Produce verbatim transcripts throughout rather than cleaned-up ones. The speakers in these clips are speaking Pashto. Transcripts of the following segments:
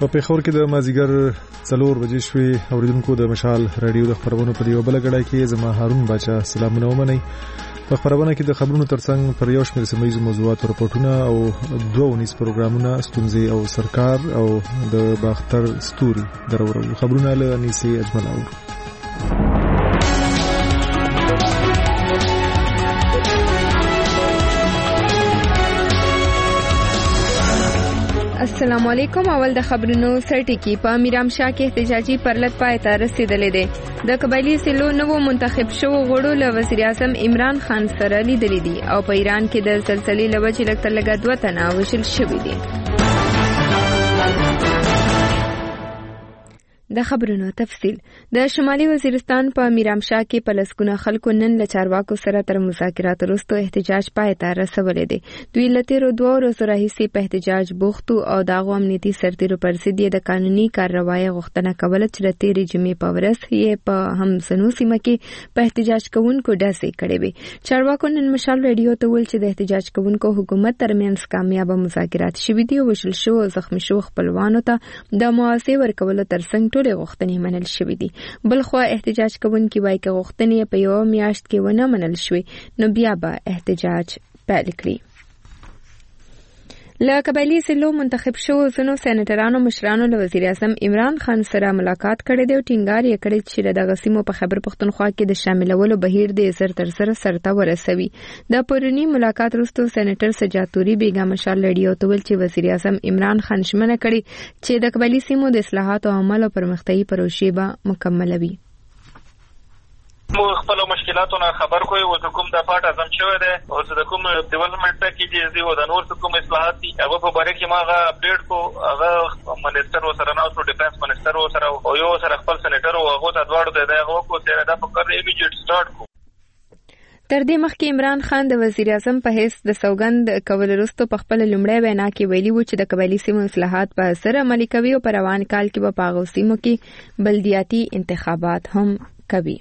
په پیښور کې د مازیګر څلور بجې شوې. اوریدونکو د مشال رادیو د خبرونو په یو بل غړای کې زما هارون باچا سلامونه ومنئ. په خبرونه کې د خبرونو ترڅنګ پر یو شمېر سیمه ییزو موضوعاتو رپورټونه او دوه ونیس پروګرامونه ستونزې او سرکار او د باختر ستوري درورو خبرونه له انیسي اجمل او السلام علیکم. اول د خبرونو سرټی کې په میرامشاه کې احتجاجي پرلط پای ته رسیدلې ده. د قبایلی سلو نوو منتخب شو غړو له وزیر اعظم عمران خان سره لیدلې دي او په ایران کې د زلزلې له وجې لږ تر لږه دوه تنه وژل شوي دي. د خبرونو تفصیل. د شمالي وزیرستان په میرامشاه کې په لسګونه خلکو نن له چارواکو سره تر مذاکراتو وروسته احتجاج پای ته رسولی دی. دوی له تیرو دوه ورځو راهیسې په احتجاج بوخت او د هغو امنیتي سرتیرو پر ضد یې د قانوني کارروایۍ غوښتنه کوله چې د تېرې جمعې په ورځ یې په همسنو سیمه کې په احتجاج کوونکو ډزې کړې وې. چارواکو نن مشال رادیو ته وویل چې د احتجاج کوونکو حکومت ترمنځ کامیابه مذاکرات شوي دي او وژل شوو او زخمي شوو خپلوانو ته د معاوضې ورکولو ترڅنګ ټولې غوښتنې منل شوې دي. بلخوا احتجاج کوونکي وایي چې غوښتنې په یوه میاشت کې ونه منل شوې نو بیا به احتجاج پیل کړي. له قبایلی سلو منتخب شو ځینو سېنیټرانو مشرانو له وزیر اعظم عمران خان سره ملاقات کړی دی او ټینګار یې کړی چې د دغه سیمو په خیبر پښتونخوا کې د شاملولو بهیر د زر تر زره سرته ورسوي. د پرونی ملاقات وروسته سېنیټر سجاتوري بیګا مشال رادیو ته ویل چې وزیر اعظم عمران خان ژمنه کړې چې د قبایلی سیمو د اصلاحاتو عمل او پرمختیايي پروژې به مکملوي. مو خپل مشکلاتونه خبر کوی او کوم د پټ اعظم شوی دی او د کوم ډیولپمنٹ کې چې دی او د نور کوم اصلاحات دي هغه په باره کې ماغه اپډیټ کو هغه منیسټر سره نو سو ډیفنس منیسټر سره او یو سره خپل سېنیټر او هغه ته دواړو د هغه کو سره د فکر ایمیډیټ سٹارټ کو. تر دې مخکې عمران خان د وزیر اعظم په حیث د سوګند کول وروسته په خپل لومړی وینا کې ویلي و چې د قبایلی سیمو اصلاحات په سره عملي کوي او په روان کال کې به په هغو سیمو کې بلدیاتي انتخابات هم کوي.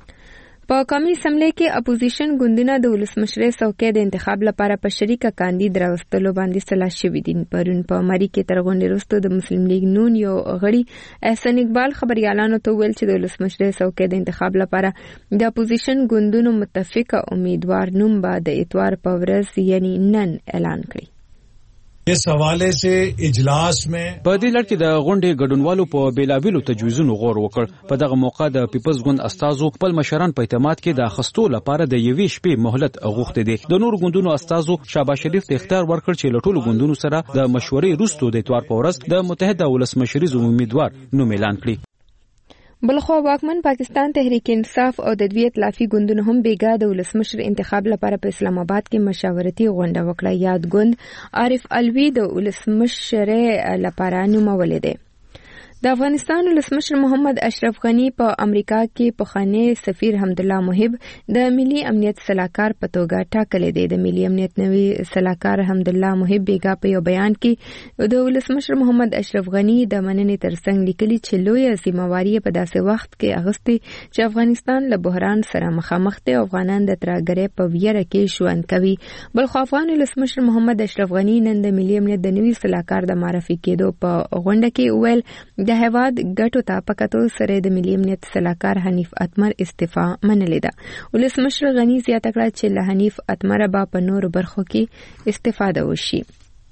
په قومي اسمبلی کې اپوزیشن ګوندونه د ولسمشرۍ څوکۍ د انتخاب لپاره په شریکه کاندید راوستلو باندې سلا شوي دي. پرون په مری کې تر غونډې وروسته د مسلم لیگ نون یو غړي احسان اقبال خبريالانو ته ویل چې د ولسمشرۍ څوکۍ د انتخاب لپاره د اپوزیشن ګوندونو متفقه امیدوار نوم به د اتوار په ورځ یعنی نن اعلان کړي. اس حواله سے اجلاس میں په دې لړ کې د غونډې ګډونوالو په بیلابیلو تجویزونو غور وکړ. په دغه موقع د پیپلز ګوند استازو خپل مشران په اعتماد کې د اخستو لپاره د یوې شپې مهلت غوښتي دي. د نور ګوندونو استازو شهباز شریف ته اختیار ورکړ چې له ټولو ګوندونو سره د مشورې وروسته د اتوار په ورځ د متحده ولسمشریز امیدوار نوم اعلان کړي. بلخوا واکمن پاکستان تحریک انصاف او د دوی ائتلافي ګوندونو هم بیګا د ولسمشر انتخاب لپاره په اسلام آباد کې مشاورتي غونډه وکړه. یاد ګوند عارف الوی د ولسمشر لپاره نومولې ده. د افغانستان ولسمشر محمد اشرف غنی په امریکا کې پخوانی سفیر حمد الله محب د ملي امنیت صلاحکار په توګه ټاکلې دی. د ملي امنیت نوی صلاحکار حمد الله محب بیګا په یو بیان کې د ولسمشر محمد اشرف غنی د مننې ترڅنګ لیکلي چې لویه ذمہواری په داسې وخت کې اغستې چې افغانستان له بحران سره مخامخ دی او افغانان د ترهګرۍ په ویره کې ژوند کوي. بلخو افغان ولسمشر محمد اشرف غنی نن د ملي امنیت د نوي صلاحکار د معرفي کېدو په غونډه کې ویل د هیواد ګټو ته په کتو سره د ملي امنیت صلاحکار حنیف اتمر استعفا منلې ده. ولسمشر غنی زیاته کړه چې له حنیف اتمر به په نورو برخو کې استفاده وشي.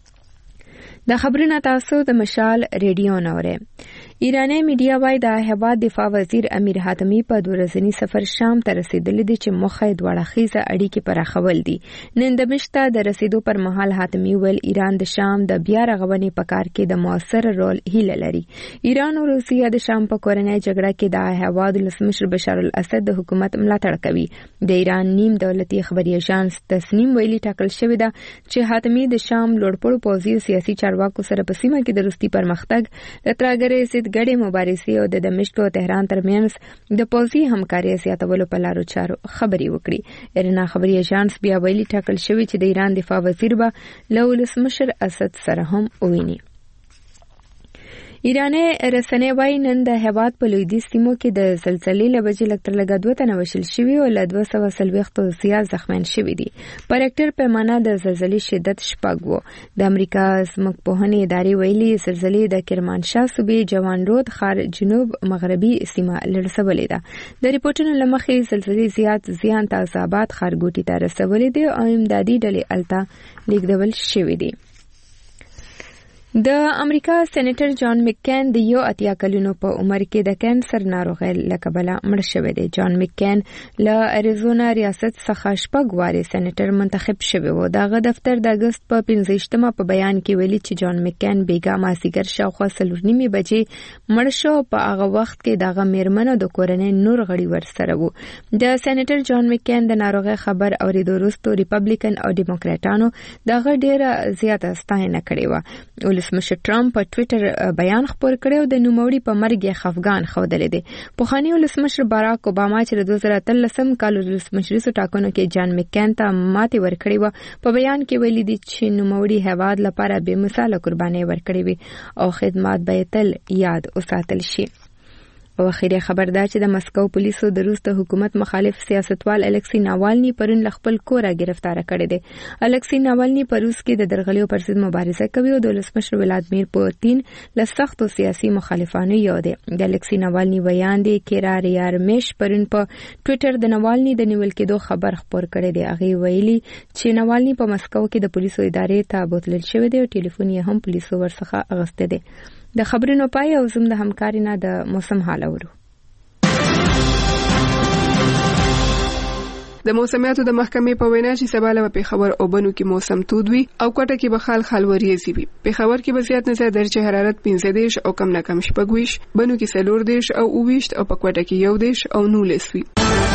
د خبرونه تاسو د مشال ریډیو نوره. ایرانی میډیا وايي د هیواد دفاع وزیر امیر حاتمی په دوه ورځني سفر شام ته رسیدلی دی چې مخه یې دوه اړخیزه اړیکې پراخول دي. نن د مشته د رسیدو پر مهال حاتمی ویل ایران د شام د بیا رغونې په کار کې د موثر رول هیله لري. ایران او روسیه د شام په کورنۍ جګړه کې د هیواد ولسمشر بشار الاسد د حکومت ملاتړ کوي. د ایران نیم دولتي خبري اژانس تسنیم ویلي ټاکل شوی ده چې حاتمی د شام لوړپوړو پوځي او سیاسي چارواکو سره په سیمه کې د روسي پرمختګ د ترهګرۍ ضد ګډې مبارزې او د دمشق او تهران ترمنځ د پوځي همکارۍ زیاتولو په لارو چارو خبرې وکړي. ایرنا خبري اژانس بیا ویلي ټاکل شوی چې د ایران دفاع وزیر به له ولسمشر اسد سره هم وویني. ایراني رسنۍ وايي نن د هیواد په لویدیځ سیمو کې د زلزلې له وجې لږ تر لږه دوه تنه وژل شوي او له دوه سوه څلوېښتو زیات زخمیان شوي دي. په ریکټر پیمانه د زلزلې شدت شپږ و. د امریکا ځمکپوهنې ادارې ویلي زلزلې د کرمانشاه صوبې جوان رود ښار جنوب مغربي سیمه لړزولې ده. د ریپورتونو له مخې زلزلې زیات زیان تازه آباد ښارګوټي ته رسولې دي او امدادي ډلې هلته لیږدول شوي دي. د امریکا سېنیټر جان مککین د یو اتیا کلونو په عمر کې د کانسر ناروغۍ له کبله مړ شوی دی. جان مککین له اریزونا ریاست څخه شپږ وارې سېنیټر منتخب شوی و. دغه دفتر د اګست په پنځه په بیان کې ویلي چې جان مککین بیګا مازدیګر شاوخوا څلور نیمې بجې مړ شو. په هغه وخت کې دغه میرمن او د کورنۍ نور غړي ورسره وو. د سېنیټر جان مککین د ناروغۍ خبر اورېدو وروسته ریپبلیکن او ډیموکراټانو دغه ډېره زیاته ستاینه کړې وه. ولسمشر ټرمپ په ټوئیټر بیان خپور کړی او د نوموړي په مرګ یې خفګان ښودلی دی. پخواني ولسمشر باراک اوباما چې د دوه زره اتلسم کال ولسمشریزو ټاکنو کې جان مککین ته ماتې ورکړې وه په بیان کې ویلي دي چې نوموړي هیواد لپاره بې مثاله قربانۍ ورکړې وي او خدمات به یې تل یاد وساتل شي. او اخیری خبر دا چې د مسکو پولیسو د روس د حکومت مخالف سیاستوال الکسی ناوالني پرون له خپل کوره گرفتار کړی دی. الکسی ناوالني په روس کې د درغلیو پر ضد مبارزه کوي او د ولسمشر ولادیمیر پوتین له سختو سیاسي مخالفانو یو دی. د الکسی ناوالني ویاندې کیرا ریارمش پرون په ټوئیټر د ناوالني د نیول کېدو خبر خپور کړی دی. هغه ویلي چې ناوالني په مسکو کې د پولیسو ادارې ته بوتلل شوی دی او ټلیفون یې هم پولیسو ورڅخه اغسته دی. د خبرونو پای او زم د همکارینا د موسم حال اورو. د موسمیاتو د محکمې په وینا چې سبا له پېښور او بنو کې موسم تود وي او کوټه کې به خال خال وریځي وي. پېښور کې به زیات نه زیات درجه حرارت پنځه دېرش او کم نه کم شپږ ویشت، بنو کې څلور دېرش او اووه ویشت او په کوټه کې یو دېرش او نولس وي.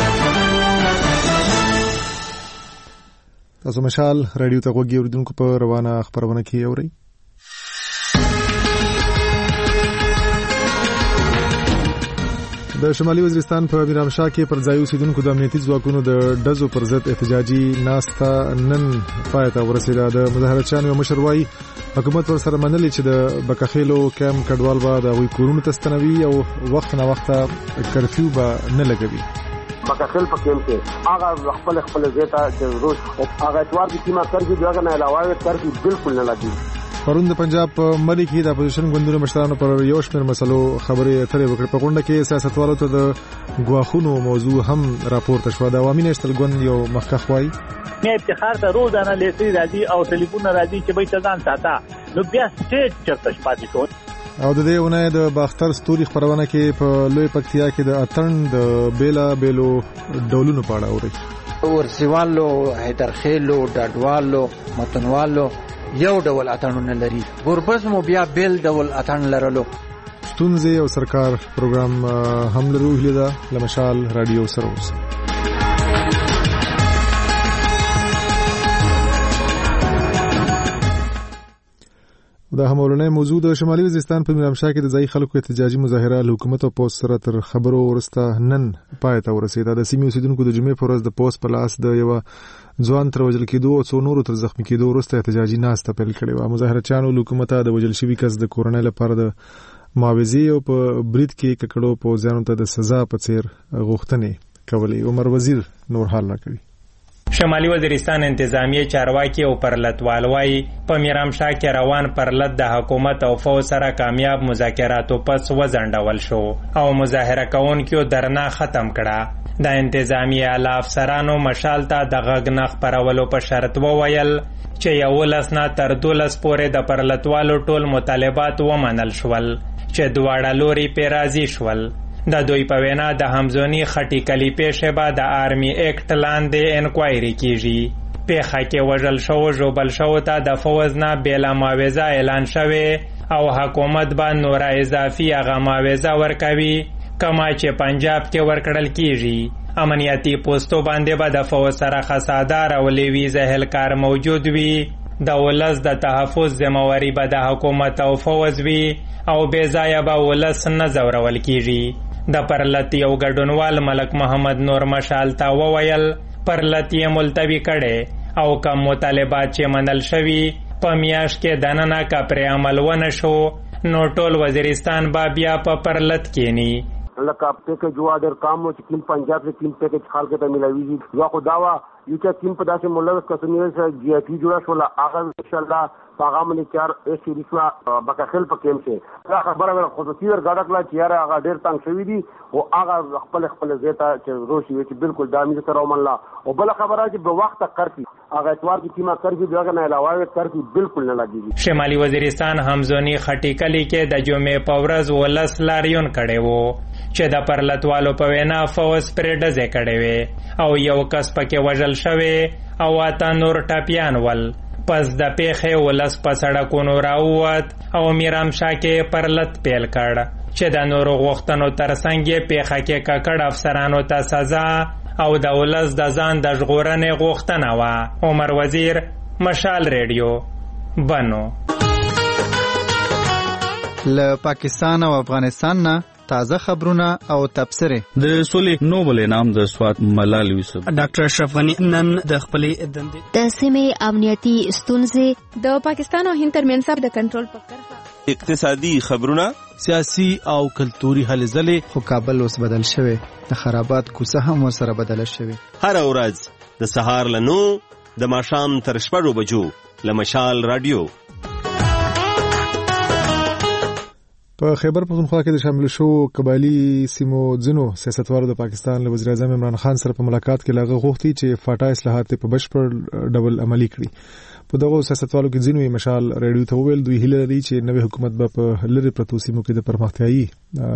تاسو مشال رادیو ته غوږی اوریدونکو په روانه خبرونه کې اورئ. د شمالي وزیرستان په میرامشاه کې پر ځای اوسیدونکو د امنیتي ځواکونو د ډزو پر ضد احتجاجي ناسته نن پای ته ورسېده. د مظاهرچیانو یو مشر وایي حکومت ور سره منلي چې د بکخېلو کم کډوال به د هغوی کورونو ته ستنوي او وخت نه وخت کرفیو به نه لګوي. بکخېل په کم کې هغه خپل خپل ځای ته روز هغه اتوار کې سیمه کرفیو دغه نه علاوه کرفیو بالکل نه لګي. پرون د پنجاب په ملي کې د اپوزیشن ګوندونو مشرانو پر یو شمېر مسلو خبرې اترې وکړې. په غونډه کې سیاستوالو ته د ګواښونو موضوع هم راپورته شوه. د عوامي نېشنل ګوند یو مخکښ وایي نه افتخار ته روزانه لیسي راځي او ټلیفون راځي چې به ځان ساته نو بیا سټیټ چرته شپاتې شو. او د دې اونۍ د باختر ستوري خبرونه کې په لوی پکتیا کې د اتن د بیلا بیلو ډولونو په اړه اوري. ورسیوالو، حیدرخیلو، ډاډوالو، متنوالو یو ډول اتڼونه لري. ګوربز مو بیا بیل ډول اتڼ لرلو. ستونزې او سرکار پروګرام هم لرو. هیله ده لمشال رادیو سره اوسئ. دا همولنې موضوع د شمالي وزیرستان په میرامشاه کې د ځای خلکو احتجاجي مظاهره له حکومت او پولیس سره تر خبرو ورسته نن پای ته ورسېده. د سیمې اوسیدونکو د جمعې په ورځ د پولیس په لاس د یو ځوان تر وژل کېدو او څو نورو تر زخمي کېدو وروسته احتجاجي ناسته پیل کړې وه. مظاهرچیانو له حکومته د وژل شوي کس د کورنۍ لپاره د معاوضې او په برید کې ککړو پوځیانو ته د سزا په څیر غوښتنې کولې. عمر وزیر نور حال راکوي. شمالي وزیرستان انتظامیه چارواکي او پرلتوال وايي په میرامشاه کې روان پرلت د حکومت او فوج سره کامیاب مذاکراتو پس وځنډول شو او مظاهره کوونکو درنا ختم کړه. د انتظامیه اعلی افسرانو مشال ته د غږ نه خپرولو په شرط وویل چې یولس نه تر دولس پورې د پرلتوالو ټول مطالبات ومنل شول چې دواړه لوري پې راضي شول. د دوی په وینا د همزونی خټي کلی پیښه به د آرمی اکټ لاندې انکوایري کیږي. پیښه کې وژل شو ژوبل شو ته د فوز نه بېله معاوضه اعلان شوی او حکومت به نوره اضافي هغه معاوضه ورکوي کما چې پنجاب کې ورکړل کیږي. امنیتي پوستو باندې به د فوز سره خسادار او لیویز اهلکار موجود وي. د ولس د تحفظ ذمہواری به د حکومت او فوز وي او بې ځایه به ولس نه ځورول کیږي. د پرلت یو ګډونوال ملک محمد نور مشال ته وویل پرلت یې ملتوي کړي او کم مطالبات چې منل شوي په میاشت کې دننه کا پرې عمل ونه شو نو ټول وزیرستان با بیا په پرلت کېنی. لکه پیکج وا ډېر کم و چې کوم پنجاب کې کوم پیکج خلکو ته ملاویږي یا خو دا وا یو چې کوم په داسې ملک کسنې سره جی آی ټي جوړه شوله هغه انشاءالله هغه باندې چار ایس سی ریسوا بکاخل په کېم کې دا خبره خصوصي ورګاډه کړه چې یاره هغه ډېر تنګ شوي دي او هغه خپل خپل ځای ته چې روشي وي چې بالکل دا مې سره ومنله او بله خبره چې به وخته کرفي هغه اتوار کې کیما کرفي د هغه نه علاوه کرفي بالکل نه لګېږي. شمالي وزیرستان همزوني خټي کلي کې د جمعې په ورځ ولس لاریون کړی و چې د پرلتوالو په وینا فوز پرې ډزې کړې وې او یو کس پکې وژل شوی او اته نور ټاپیان ول. پس د پیښې ولس په سړکونو راووت او میرامشاه کې پرلت پیل کړ چې د نورو غوښتنو ترڅنګ یې پیښه کې ککړ افسرانو ته سزا او د ولس د ځان د ژغورنې غوښتنه وه. عمر وزیر، مشال ریډیو، بنو. له پاکستان او افغانستان نه تازه خبرونه او تبصرې. د سولې نوبل انعام د سوات ملال یوسف. ډاکټر اشرف غنی نن د خپلې دندې د سیمې امنیتي ستونزې د پاکستان او هند ترمنځ د کنټرول په کرښه، اقتصادي خبرونه، سیاسي او کلتوري هلې ځلې. خو کابل اوس بدل شوی، د خرابات کوڅه هم ورسره بدله شوې. هر ورځ د سهار له نو د ماښام تر شپږو بجو له مشال رادیو. په خیبر پختونخوا کې د شامل شو قبایلی سیمو ځینو سیاستوالو د پاکستان له وزیر اعظم عمران خان سره په ملاقات کې لاغه غوښتي چې فاټا اصلاحات په بشپړ ډول عملي کړي. په دغه سیاستوالو کې ځینو مشال ریډیو ته وویل دوی هیله لري چې نوې حکومت به په لری پرتو سیمو کې د پرمختیايي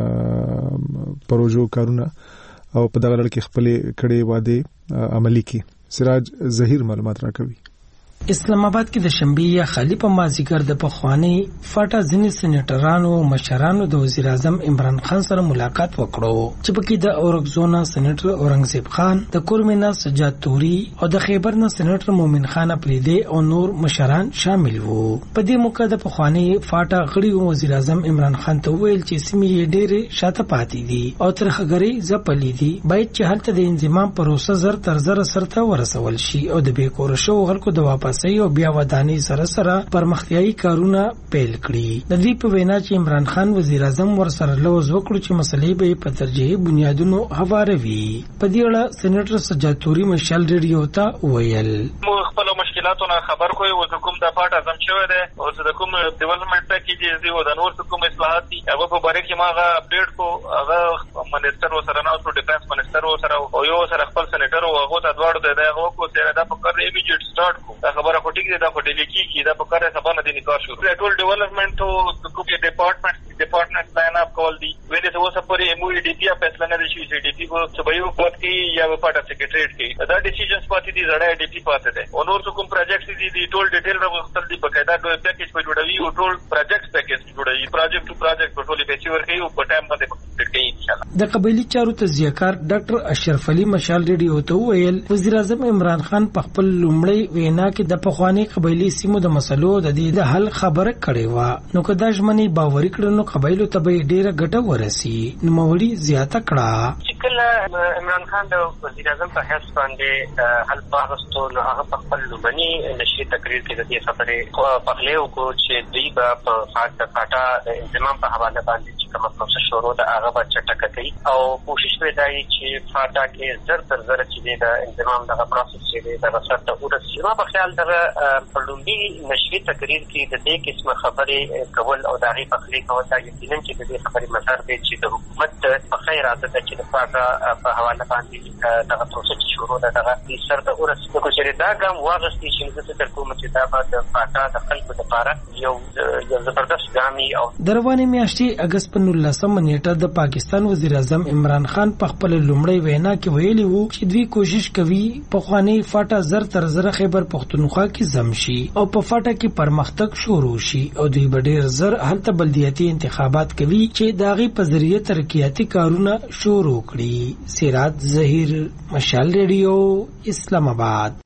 پروژو کارونه او په دغه لړ کې خپل کړي وعده عملي کړي. سراج ظهیر معلومات راکوي. اسلام آباد کې د شنبه یا خالی په مازیګر د پخوانی فاټا ځینې سېنیټرانو او مشرانو د وزیر اعظم عمران خان سره ملاقات وکړو چې پکې د اورګزونا سېنیټر اورنګزیب خان، د کورمینا سجاد توري او د خیبر نه سېنیټر مومن خان اپریدي او نور مشران شامل وو. په دې موقع د پخوانی فاټا غړي وزیر اعظم عمران خان ته ویل چې سیمې یې ډېرې شاته پاتې دي او ترخګری ځپلې دي، باید چې هلته د انضمام پروسه زر تر زر سرته ورسول شي او د بیکور شو خلکو د واپس او بیا ودانی سره سره پرمختیايي کارونه پیل کړي. د دې په وینا چې عمران خان وزیر اعظم ورسره لوز وکړو چې مسلې به په ترجیحي بنیادونو هواروي. په دې اړه سېنیټر سجاد توري مشال ریډیو ته ویل خپل مشکلاتونه خبر کوي او کوم د پټ اعظم شوی دی او د کوم ډیولپمنٹ کې دی او د نور کوم اصلاحات دي هغه په باره کې ماغه اپډیټ کو هغه منیسټر سره نو ټو ډیفنس منیسټر سره او یو سره خپل سېنیټر او هغه ته دواړو دی هغه کو چې دا په کار ایمیډیټ سٹارټ کو دا خبره کوټی کې دا په ډیلی کې دا په کار سبا نه دي نکاح شو ټول ډیولپمنٹ او کوم ډپارټمنټ ډپارټمنٹ لاین اپ کول دي ویني ته اوسه پرې اموي ډي پی فیصله نه شي چې ډي پی کو سبایو پات کې یا په پټه سیکریټریټ کې دا ډیسیژنز پاتې دي زړه ډي پی پاتې ده او نور کوم پروجیکټس دي دي ټول ډیټیل راغستل دي په قاعده دوه پیکیج په جوړوي او ټول پروجیکټ پیکیج جوړوي پروجیکټ ټو پروجیکټ په ټولي پیچ ورکوي او په ټایم باندې کمپلیټ کوي ان شاء الله. د قبایلی چارو تزیهکار ډاکټر اشرف علي مشال ریډیو ته ویل وزیر اعظم عمران خان په خپل لومړی وینا کې د پخوانی قبایلی سیمو د مسلو د دې د حل خبره کړې و نو کدا ژمنې باوري کړنو قبایلو ته به ډیره ګټه ورسي. نو موري زیاته کړه چې کله عمران خان د وزیر اعظم په حیث باندې حل پاغستو نو هغه په خپل لومړني نشي تقریر کې د دې خبرې په خلیو کو چې دوی به په فاټا فاټا د انضمام په حواله باندې چې کوم پروسه شروع ده هغه به چټک کوي او کوشش وکړي چې فاټا کې زر تر زر چې د انضمام دغه پروسس چې د رسټ ته ورسېږي. ما په خیال دغه په لومړي نشي تقریر کې د دې قسمه خبرې کول او د هغې پخلی کول دا یقینا چې د دې خبرې مدار دی چې د حکومت په خیر عادت ده چې د فاټا په حواله باندې دغه پروسه چې شروع ده دغه سر ته ورسېږي. نو چې دا ګام واغستې چې زه فکر کوم چې دا به د فاټا د خلکو دپاره یو یو زبردست ګام وي. او د روانې میاشتې اګست په نولسمه نیټه د پاکستان وزیر اعظم عمران خان په خپل لومړی وینا کې ویلي وو چې دوی کوشش کوي پخوانی فاټا زر تر زر خیبر پختونخوا کې ضم شي او په فاټا کې پرمختګ شروع شي او دوی به ډېر زر هلته بلدیاتي انتخابات کوي چې د هغې په ذریعه ترقیاتي کارونه شروع کړي. سراج ظهیر، مشال ریډیو، اسلام آباد.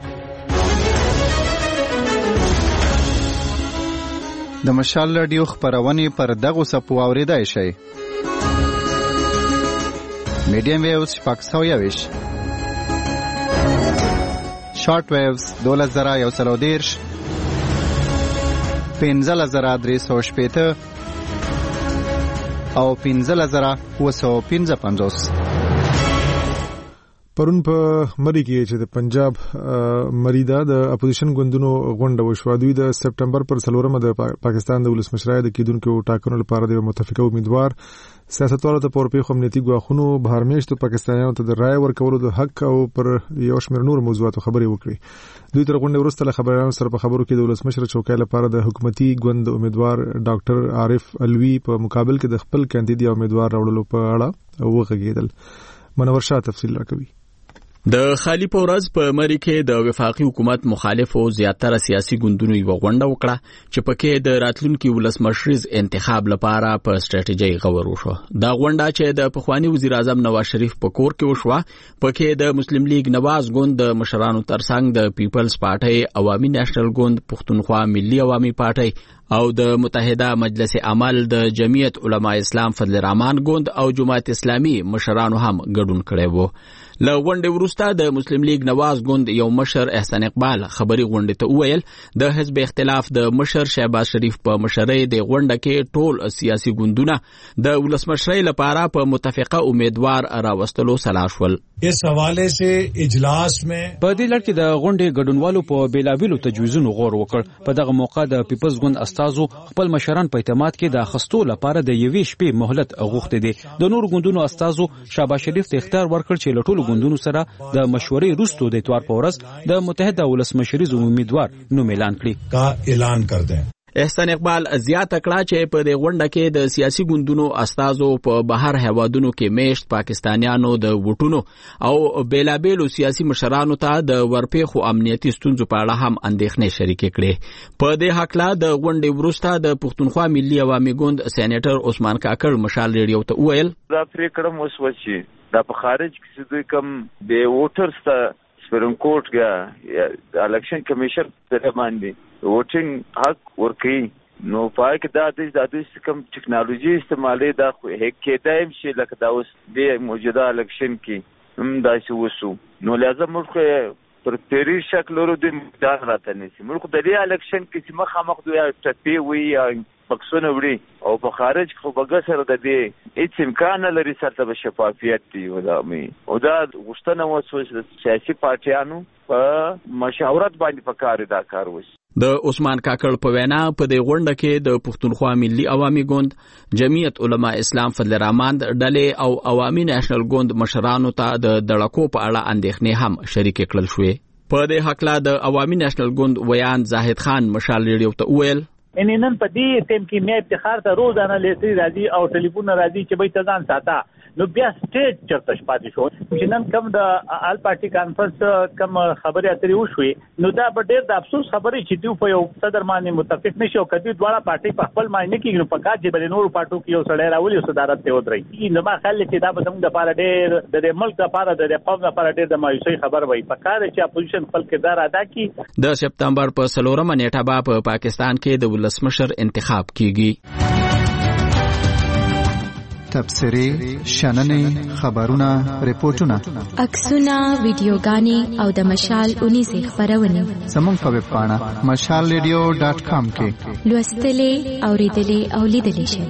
د مشال رادیو خبرونه پر دغه سپو اوریدای شي. میډیم ویوز شپږ سوه یویش، شارټ ویوز دوله زره یو سل او دېرش، پنځه زره درې سوه شپېته او پنځه زره اوه سوه پنځه پنځوس. پرون په مری کې چې د پنجاب مریدا د اپوزیشن ګوندونو غونډه وشوه. دوی د سپټمبر پر څلورمه د پاکستان د ولسمشرۍ د کېدونکو ټاکنو لپاره د متفقه امیدوار سیاستوالو ته پورپی خمنیتي ګواښونو بهرمېشتو پاکستانیانو ته د رائے ورکولو د حق او پر یو شمېر نور موضوعاتو خبرې وکړي. دوی تر غونډې وروسته له خبريالانو سره په خبرو کې د ولسمشر چوکۍ لپاره د حکومتي ګوند امیدوار ډاکټر عارف الوی په مقابل کې د خپل کاندید یا امیدوار راوړلو په اړه وغږېدل. منور شاه تفصیل راکوي. د خالی په ورځ په مری کې د وفاقي حکومت مخالفو زیاتره سیاسي ګوندونو یو غونډه وکړه چې پکې د راتلونکي ولسمشریز انتخاب لپاره په ستراتیژي غور وشو. دا غونډه چې د پخوانی وزیر اعظم نواز شریف په کور کې وشوه پکې د مسلم لیگ نواز ګوند د مشرانو ترڅنګ د پیپلز پارټي عوامي نېشنل ګوند پښتونخوا ملي عوامي پارټي او د متحده مجلس عمل د جمعیت علماء اسلام فضل الرحمن ګوند او جماعت اسلامي مشرانو هم ګډون کړی وو. له غونډې وروسته د مسلم لیگ نواز ګوند یو مشر احسان اقبال خبري غونډې ته وویل د حزب اختلاف د مشر شهباز شریف په مشرۍ د غونډه کې ټول سیاسي ګوندونه د ولسمشرۍ لپاره په متفقه امیدوار راوستلو سلا شول. اس حواله سے اجلاس میں په دې لړ کې د غونډې ګډونوالو په بیلابیلو تجویزونو غور وکړ. په دغه موقع د پیپلز ګوند استازو خپل مشران په اعتماد کې د اخستو لپاره د یوې شپې مهلت غوښتي دي. د نور ګوندونو استازو شهباز شریف ته اختیار ورکړ چې له ټولو ګوندونو سره د مشورې وروسته د اتوار په ورځ د متحده ولسمشریز امیدوار نوم اعلان کړي کا اعلان کړ دې. احسان اقبال زیاته کړه چې په دې غونډه کې د سیاسي ګوندونو استازو په بهر هوادونو کې میشت پاکستانیانو د وټونو او بیلابیلو سیاسي مشرانو ته د ورپېخو امنیتي ستونزو په اړه هم اندېښنې شریکې کړې. په دې حق لا د غونډې وروسته د پښتونخوا ملي عوامي ګوند سېنیټر عثمان کاکړ مشال ریډیو ته وویل دا پریکړه مو وشي دا په خارج کې دوی کوم د ووټرز ته سپریم کورټ کې الیکشن کمیشن ته باندې ووټینګ حق ورکړي نو پای کې دا د دې کوم ټیکنالوژي استعمالي دا هک کېدایم شي لکه دا اوس د موجوده الیکشن کې هم دا شی وسو نو لازم موږ پر پیری شکل ورو د مقدار راته نشي موږ د دې الیکشن کې چې مخامخ دوی ټپی وي یا پکسونه وړي او په خارج خو بغسر د دې هیڅ امکان لري سره به شفافیت دی ودا مې او دا غوښتنه وسو چې سیاسي پارټیانو په مشاورت باندې پکاره دا کار وشي. د عثمان کاکړ په وینا په دې غونډه کې د پښتونخوا ملي عوامي ګوند جمعیت علماء اسلام فضل الرحمن ډلې او عوامي نېشنل ګوند مشرانو ته د دړکو په اړه اندېښنې هم شریک کړل شوې. په دې حق لا د عوامي نېشنل ګوند ویان زاهد خان مشال ریډیو ته وویل ان نن په دې ټیم کې مې افتخار ته روزانه لیسي راځي او ټلیفون راځي چې به تزان ساته نو بیا سټیټ چرته شپاتې شو چې نن کوم د آل پارټي کانفرنس کوم خبرې اترې وشوي نو دا به ډېر د افسوس خبرې چې دوی په یو صدر باندې متفق نشي او کدي دواړه پارټي په خپل معنی کې نو پکار چې بل نور پارټو کې یو سړی راولي او صدارت ته ودرېږي نو ما خیال چې دا به زموږ د لپاره ډېر د ملک لپاره د قوم لپاره ډېر د مایوسۍ خبر وي پکار چې اپوزیشن خپل کردار ادا کړي. د سپتمبر په څلورمه نیټه به په پاکستان کې د ولسمشر انتخاب کیږي. تبصرې شننې خبرونه ریپورتونه عکسونه ویډیوګانې او د مشال اونیزه خبرونه زموږ په ویب پاڼه مشال ریډیو ډاټ کام کې لوستلې اوریدلې او لیدلې شئ.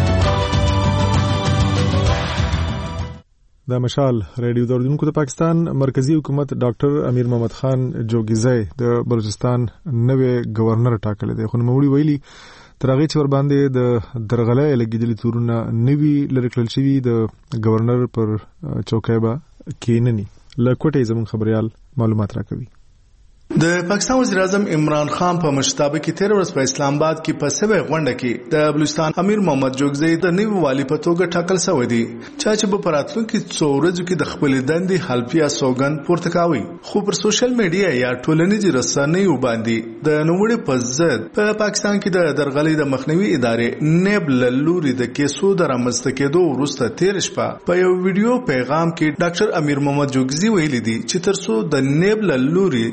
د مشال ریډیو دوردونکو د پاکستان مرکزی حکومت ډاکټر امیر محمد خان جوګیزی د بلوچستان نوې گورنر ټاکل دی. خو نوموړي ویلي تر هغه چې ور باندې د درغلې لګیدلې تورونه نوی لری کړل شوی د گورنر پر چوکۍ به کیننی. لکوټې زمون خبريال معلومات راکوي. د پاکستان وزیر اعظم عمران خان په مشتبه کې تیر ورځ په اسلام آباد کې په سوي غونډه کې د بلوچستان امیر محمد جوګزی د نوي والی په توګه ټاکل شوی دی چې په پراتلو کې څو ورځې کې د خپل دندې حلفیه سوګن پورته کوي. خو پر سوشل میډیا یا ټولنیزو رسنیو باندې د نوړې په ضد په پاکستان کې د درغلۍ د مخنیوي ادارې نیب لوري د کیسو د رامنځته کېدو وروسته تیر شپه په یو ویډیو پیغام کې ډاکټر امیر محمد جوګزی ویلي دی چې ترڅو د نیب لوري دغه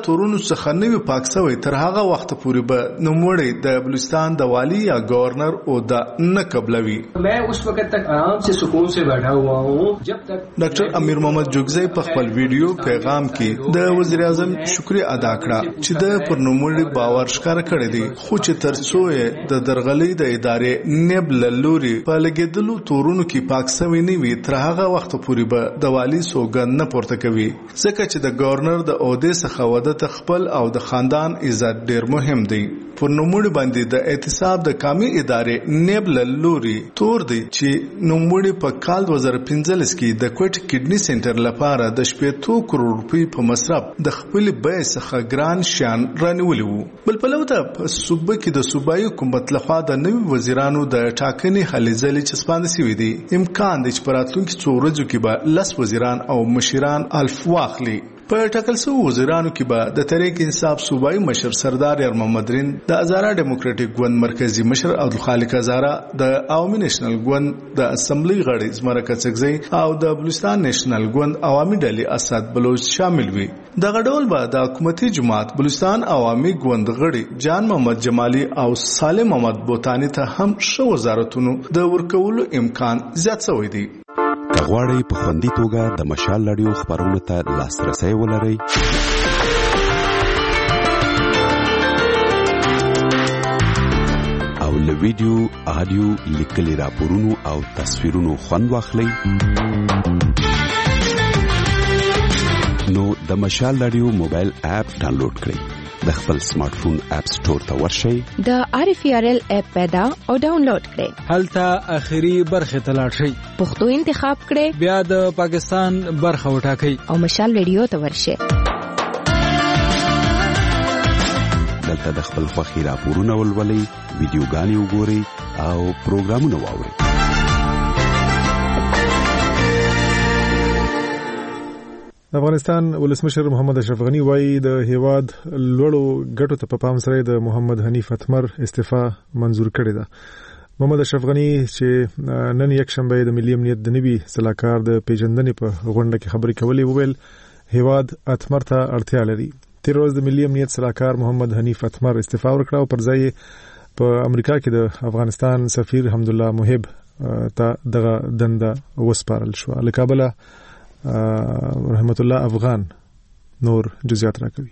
تورونو څخه نوی پاک شوی تر هغه وخت پورې به نوموړی د بلوچستان د والی یا گورنر او د نه قبلوي. मैं उस वक्त तक आराम से सुकून से बैठा हुआ हूं जब तक ډاکټر امیر محمد جوګزی په خپل ویډیو پیغام کې د وزیر اعظم شکریا ادا کړه چې د پر نوموړي باور ښکار کړی دی، خو چې ترڅو یې د درغلۍ د ادارې نیب لوري په لګیدلو تورونو کې پاک شوی نه وي تر هغه وخت پورې به د والی سوګند نه پورته کوي، ځکه چې د گورنر د عہدې څخه وده خپل او د خاندان عزت ډیر مهم دی. پر نوموړي باندې د احتساب د کامي ادارې نیب لوري تور دی چې نوموړي په کال دوه زره پنځلس کې د کوټ کډنی سنټر لپاره د شپږ کروڑ روپۍ په مصرف د خپل بیه څخه ګران شان رانیولي وو. بل په لور د صوبې کې د صوبایي حکومت لخوا د نوي وزیرانو د ټاکنې هلې ځلې چې سپانده شوي دي، امکان دی چې په راتلونکي څو ورځو کې به لس وزیران او مشران الف واخلي. په ټاکل شوو وزیرانو کې به د تحریک انصاف صوبایي مشر سردار یار محمد رین، د هزاره ډیموکراټیک ګوند مرکزی مشر عبدالخالق هزاره، د عوامي نېشنل ګوند د اسمبلی غړي زمره کڅکزی او د بلوچستان نېشنل ګوند عوامي ډلې اسد بلوچ شامل وي. دغه ډول به د حکومتي جماعت بلوچستان عوامي ګوند غړي جان محمد جمالي او سالم محمد بوتانی ته هم شو وزارتونو د ورکولو امکان زیات شوی دی. کغواړی په خوندي توګه د مشال رادیو خبرونو ته لاسرسي ولرئ او له ویډیو، آډیو، لیکلي راپورونو او تصویرونو خوند واخلئ نو د مشال رادیو موبایل اپ ډاونلوډ کړئ. د خپل سمارټ فون اپ سٹور ته ورشئ، د آر اف ار ال اپ پیدا او ډاونلوډ کړئ. هلته اخري برخه ته لاړ شئ، پښتو انتخاب کړئ، بیا د پاکستان برخه وټاکئ او مشال ریډیو ته ورشئ. دلته د خپل خوښي راپورونه ولولئ، ویډیوګانې وګورئ او پروګرامونه واورئ. افغانستان ولسمشر محمد اشرف غنی وایي د هیواد لوړو ګټو ته په پام سره د محمد حنیف اتمر استعفا منزور کړې ده. محمد اشرف غنی چې نن یک شنبه د ملي امنیت د نوي سلاکار د پیژندنې په غونډه کې خبرې کولې وویل هیواد اتمر ته اړتیا لري. تیر ورځ د ملي امنیت سلاکار محمد حنیف اتمر استعفا ورکړه او پر ځای په امریکا کې د افغانستان سفیر حمدالله محب ته دغه دنده وسپارل شو. له کابل رحمت الله افغان نور جزئیات راکوي.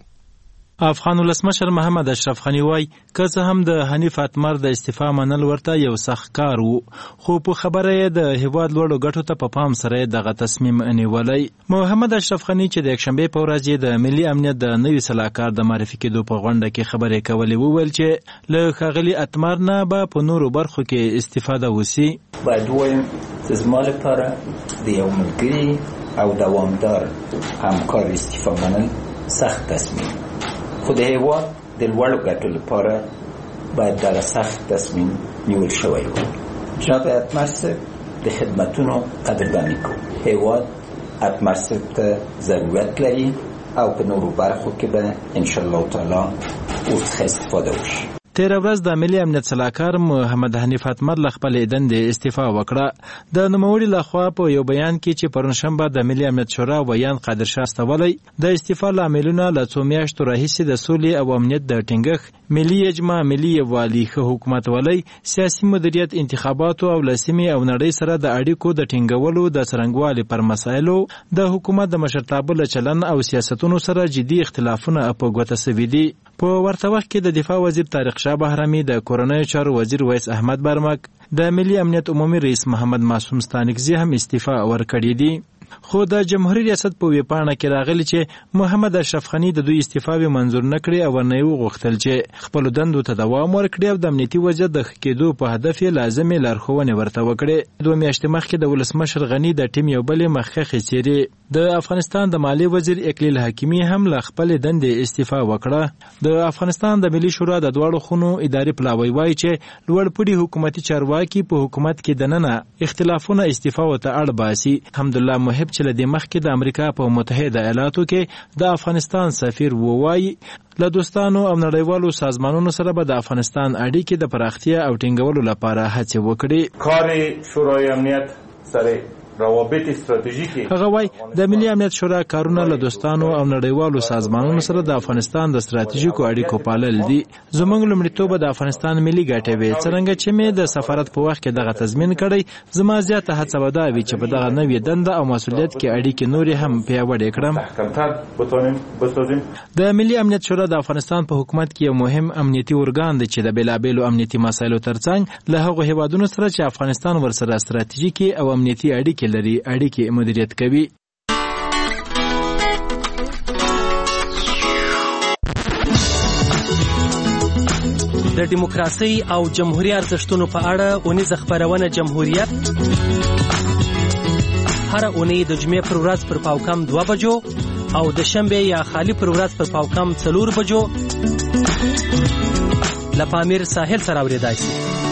افغان ولسمشر محمد اشرف غنی وای که څه هم د حنیف اتمر د استعفا منل ورته یو سخت کار وو، خو په خبره د هیواد لوړو ګټو ته په پام سره دغه تصمیم نیولی. محمد اشرف غنی چې د یکشنبه په ورځ د ملي امنیت د نوي سلاکار د معرفي کېدو په غونډه کې خبرې کولې وویل چې له ښاغلي اتمر نه به په نورو برخو کې استفاده وسی. باید وایم چې زما لپاره د یو ملګري او دوامدار همکار استعفا منل سخت تصمیم، خو د هیواد د لوړو ګټو لپاره باید دغه سخت تصمیم نیول شوی و. جناب اتمر صاحب د خدمتونو قدرداني کوو. هیواد اتمر صاحب ته ضرورت لري او په نورو برخو کې به انشاءالله تعالی ورڅخه استفاده وشي. تیر ورځ د ملي امنیت سلاکار محمد حنیف اتمر له خپلې دندې استعفا وکړه. د نوموړي لخوا په یو بیان کې چې پرون شنبه د ملي امنیت شورا ویان قادر شاه استولی د استعفا لاملونه له څو میاشتو راهیسې د سولې او امنیت د ټینګښت، ملي اجماع، ملي یووالي، ښه حکومت ولۍ، سیاسي مدیریت، انتخاباتو او له سیمې او نړۍ سره د اړیکو د ټینګولو د څرنګوالي پر مسایلو د حکومت د مشرتابه له چلن او سیاستونو سره جدي اختلافونه په ګوته سوي دي. په ورته وخت کې د دفاع وزیر طارق شاه بهرامي، د کورنیو چارو وزیر ویس احمد برمک، د ملي امنیت عمومي رئیس محمد معصوم ستانکزي هم استعفا ورکړي دي. خو د جمهوریت ریاست په ویپاڼه کې راغلی چې محمد اشرف غنی د دوی استعفاوي منزور نکړي او ورنه وغوښتل چې خپل دندو ته دوام ورکړي او د امنیتي وضعیت د ښه کېدو په هدف یې لازمې لارښوونې ورته وکړي. دوه میاشتې مخکې د ولسمشر غنی د ټیم یو بلې مخکښې څیرې د افغانستان د مالی وزیر اکلیل حکیمي هم له خپلې دندې استعفا وکړه. د افغانستان د ملي شورا د دواړو خونو اداري پلاوی وایي چې لوړپوړي حکومتي چارواکي په حکومت کې دننه اختلافونه استعفا ته اړ باسي. حمدالله محب چې له دې مخکې د امریکا په متحده ایالاتو کې د افغانستان سفیر ووایي له دوستانو او نړیوالو سازمانونو سره به د افغانستان اړیکې د پراختیا او ټینګولو لپاره هڅې وکړي. کار شورای امنیت سر روابط استراتیژیکي هغه وای د ملي امنیت شورا کارونه له دوستانو او نړیوالو سازمانونو سره د افغانستان د استراتیژیکو اړیکو پالل دي. زموږ لومړیتوب د افغانستان ملي ګټې وي. څرنګه چې مې د سفارت په وخت کې دغه تضمین کړی، زما زیاته هڅه به دا وي چې په دغه نوې دنده او مسؤلیت کې اړیکې نورې هم پیاوړې کړم. د ملي امنیت شورا د افغانستان په حکومت کې یو مهم امنیتي ارګان دی چې د بیلابیلو امنیتي مسایلو ترڅنګ له هغو هیوادونو سره چې افغانستان ورسره استراتیژیکي او امنیتي اړیکې لري اړیکې مدیریت کوي. د دیموکراسي او جمهوریت ارزښتونو په اړه اونیزه خبرونه جمهوریت هر اونۍ د جمعې پر ورځ پر پاوکم دوه بجو او د شنبه یا خالی پر ورځ پر پاوکم څلور بجو له پامیر ساحل سره اورېدای شي.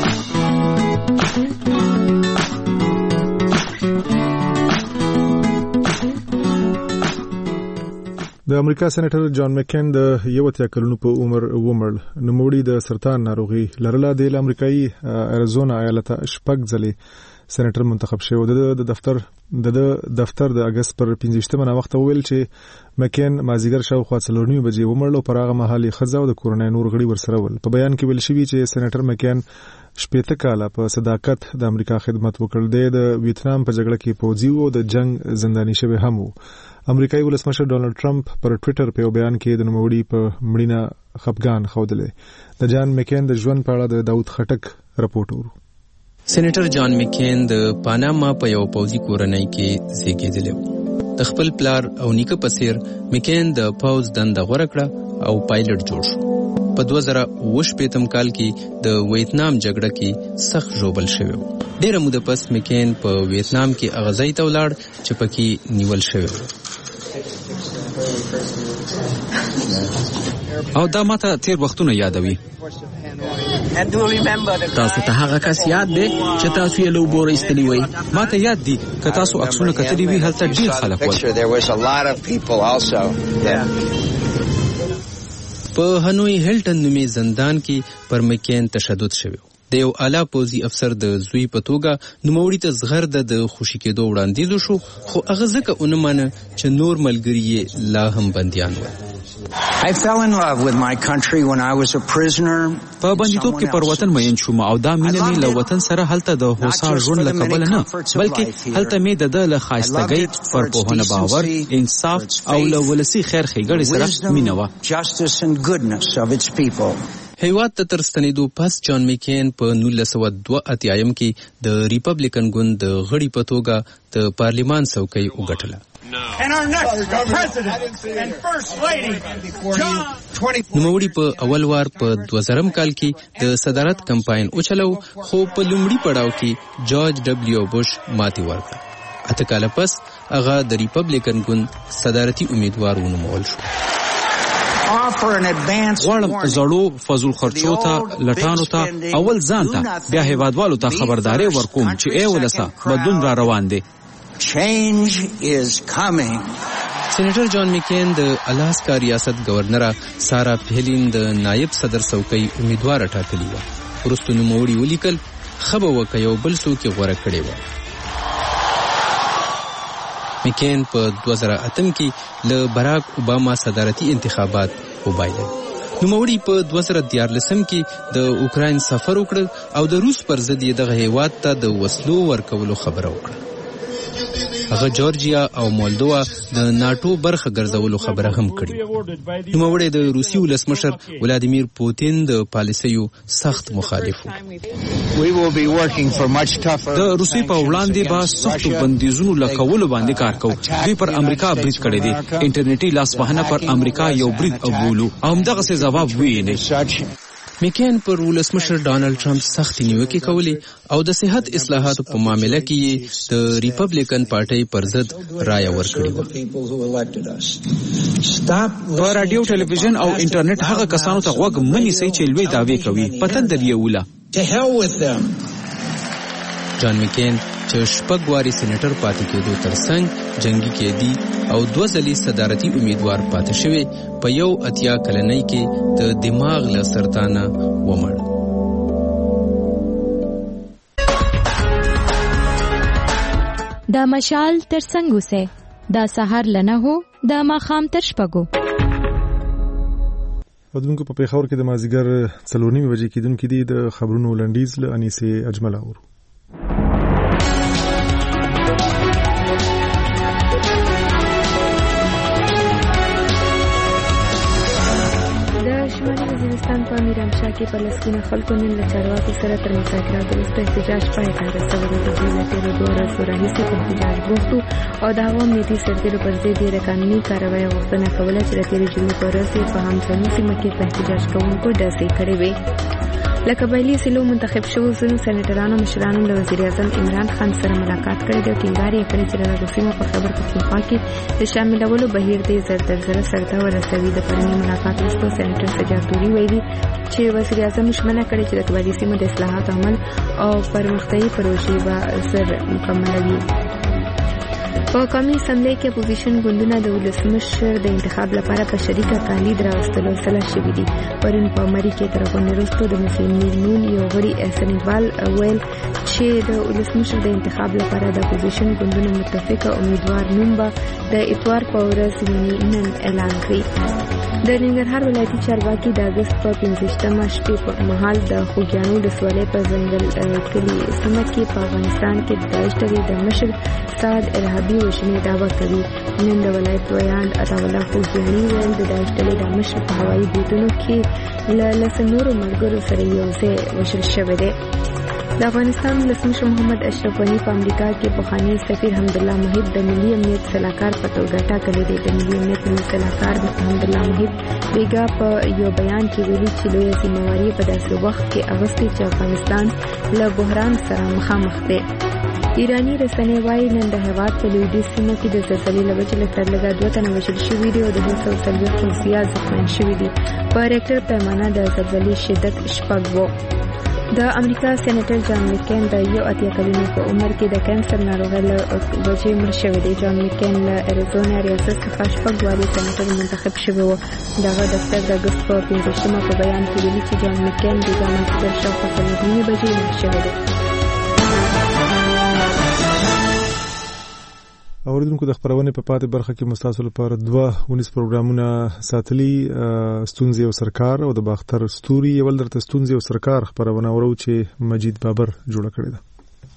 د امریکا سېنیټر جان مکین د یو اتیا کلونو په عمر ومړ. نوموړي د سرطان ناروغي لرله. د امریکایي اریزونا ایالت شپږ ځلې سېنیټر منتخب شو. د دفتر د دفتر د اگست پر پنځه وخت ویل چې مکین مازیګر شاوخوا څلور نیمې بجې ومړ او پر هغه مهال خزا او د کورنۍ نور غړي ورسره ول. په بیان کې ویل شوی چې سېنیټر مکین شپېته کاله په صداقت د امریکا خدمت وکړ. د ویتنام په جګړه کې پوځي او د جنگ زنداني شوی هم وو. امریکایي ولسمشر ډونالد ټرمپ پر ټوئیټر په بیان کې د نوموړي په مړینه خفګان ښودلی. د جان مکین د ژوند په اړه د داود خټک راپورټ ورو. سېنیټر جان مکین د پاناما په یو پوځي کورنۍ کې زیږیدلی و. د خپل پلار او نیکه په څیر مکین د پوځ دنده غوره کړه او پایلټ جوړ شو. په دوه زره اوه شپېتم کال کې د ویتنام جګړه کې سخت ژوبل شوی و. ډېره موده پس مکین په ویتنام کې هغه ځای ته ولاړ چې پکې نیول شوی و. او دا ماته تیر وختونه یادوي. تاسو ته هغه کس یاد دی چې تاسو یې له اوبو ایستلی وئ؟ ماته یاد دي که تاسو عکسونه کتلي وي هلته ډېر خلک ول. په هنوی هیلټن نومي زندان کې پر مکین تشدد شوی و. د یو اعلی پوځي افسر د زوی په توګه نوموړي ته زغرده د خوشي کېدو وړاندیز وشو، خو هغه ځکه ونه منه چې نور ملګري یې لا هم بندیان ول. په بندیتوب کې پر وطن مین شوم او دا مینه مې له وطن سره هلته د هوسا ژوند له کبله نه، بلکې هلته مې د ده له ښایستګۍ، پرپوهنه باور، انصاف او له ولسي خیر ښېګڼې سره مینه وه. هیواد ته تر ستنېدو پس جان مکین په نولس سوه دوه اتیایم کې د ریپبلیکن ګوند د غړي په توګه د پارلیمان څوکۍ وګټله. نوموړي په اول وار په دوه زرم کال کې د صدارت کمپاین وچلو، خو په لومړي پړاو کې جورج ډبلیو بوش ماتې ورکړه. اته کاله پس هغه د ریپبلیکن ګوند صدارتي امیدوار ونومول شو. غواړم زړو فضول خرچو ته، لټانو ته، اول ځان ته، بیا هیوادوالو ته خبرداري ورکوم چې ای ولسه بدلون را روان دی. سېنیټر جان مکین د الاسکا ریاست گورنره سارا پهلین د نایب صدر څوکۍ امیدواره ټاکلې وه. وروسته نوموړي ولیکل ښه به وه که یو بل څوک یې غوره کړی وه. مکین په دوه زره اتم کې له براک اوباما صدارتي انتخابات وبایلل. نوموړي په دوه زره دیارلسم کې د اوکراین سفر وکړ او د روس پر ضد یې دغه هیواد ته د وسلو ورکولو خبره وکړه. هغه جورجیا او مولدوا د ناټو برخه ګرځولو خبره هم کړې. نوموړی د روسي ولسمشر ولادیمیر پوتین د پالیسیو سخت مخالف و. د روسي په وړاندې به سختو بندیزونو لګولو باندې کار کوو. دوی پر امریکا برید کړی دی. انټرنیټي لاسوهنه پر امریکا یو برید بولو او همدغسې ځواب ویلی. مکین پر ولسمشر ډانلډ ټرمپ سختې نیوکې کولې او د صحت اصلاحاتو په معامله کې یې د ریپبلیکن پارټۍ پر ضد رایه ورکړې وه. په راډیو، ټلویزیون او انټرنیټ هغه کسانو ته غوږ مه نیسئ چې لوی دعوې کوي. په تندر یې وله. جان مکین چې شپږ وارې سېنیټر پاتې کېدو ترڅنګ جنگي قیدي او دوه ځلې صدارتي امیدوار پاتې شوی، په یو اتیا کلنۍ کې د دماغ له سرطانه ومړ. د مشال تر څنګ اوسه د سحر لنه هو د ماخام تر شپږو. ودونکو په پیښور کې د مازیګر څلور نیمې بجې کېدونکې دي. د خبرونو لنډیز له انیسې اجمل اورو. شمالي وزیرستان په میرامشاه کې په لسګونه خلکو نن له چارواکو سره تر مذاکراتو وروسته احتجاج پای ته رسولی دی. دوی له تېرو دوو ورځو راهیسې په احتجاج بوخت وو او د هغو امنیتي سرتېرو پر ضد ډېره قانوني کاروایي غوښتنه کوله چې د تېرې جمعې په ورځ یې په همزمي سیمه کې په احتجاج کوونکو ډزې کړې وې. له قبایلي سیلو منتخب شوو ځینو سینیټرانو مشرانو له وزیراعظم عمران خان سره ملاقات کړی دی او ټینګار یې کړی چې د دغو سیمو په خیبر پښتونخوا کې د شاملولو بهیر دی زر تر زره سرته ورسوي. د پروني ملاقات وروسته سینیټر سجاد توري ویلي چې وزیراعظم ژمنه کړې چې د قبایلي سیمو د اصلاحاتو عمل او پرمختیایي پروژې به ژر مکملوي. په قومي اسمبلی کې اپوزیشن ګوندونه د ولسمشر د انتخاب لپاره په شریکه کاندید راوستلو سلا شوي دي. پرون په مری کې تر غونډې وروسته د مسلم لیگ نون یو غړي احسن اقبال ویل چې د ولسمشر د انتخاب لپاره د اپوزیشن ګوندونو متفقه امیدوار نوم به د اتوار په ورځ یعنې نن اعلان کړي. د ننګرهار ولایتي چارواکي د اګست په پنځویشتمه شپې په مهال د خوږیانو ولسوالۍ په ځنګل کلي سیمه کې په افغانستان کې د داعش ډلې د مشر سعد ارهابي وژنې دعوه کوي. نن د ولایت ویاند عطاالله خوږیاني ویل د داعش ډلې د مشر په هوایي بریدونو کې له لسو نورو ملګرو سره یو ځای وژل شوی دی. د افغانستان ولسمشر محمد اشرف غني په امریکا کې پخوانی سفیر حمدالله محب د ملي امنیت سلاکار په توګه ټاکلی دی. د ملي امنیت ملي سلاکار حمدالله محب بیګا په یو بیان کې ویلي چې لویه ذمہواري په داسې وخت کې اغوستې چې افغانستان له بحران سره مخامخ دی. ایرانی رسنۍ وايي نن د هېواد په لویدیځ سیمو کې د زلزلې له وجې لږ تر لږه دوه تنه وژل شوي دي او د دوه سوه څلوېښتو زیات زخمیان شوي دي. په ریکټر پیمانه د زلزلې شدت شپږ و. د امریکا سېنیټر جان مکین د یو اتیا کلونو په عمر کې د کینسر ناروغۍ له وجې مړ شوی دی. جان مکین له اریزونا ریاست څخه شپږ وارې سېنیټر منتخب شوی و. دغه دفتر د اګست په پنځویشتمه په بیان کې ویلي چې جان مکین بیګا مازدیګر شاوخوا څلور نیمې بجې مړ شوی دی. اوریدونکو د خبرونې په پاتې برخه کې مستاسو لپاره دوه ونیس پروګرامونه ساتلي ستونزې او سرکار او د باختر ستوري یو درته ستونزې او سرکار خبرونه اورو چې مجید بابر جوړ کړی ده.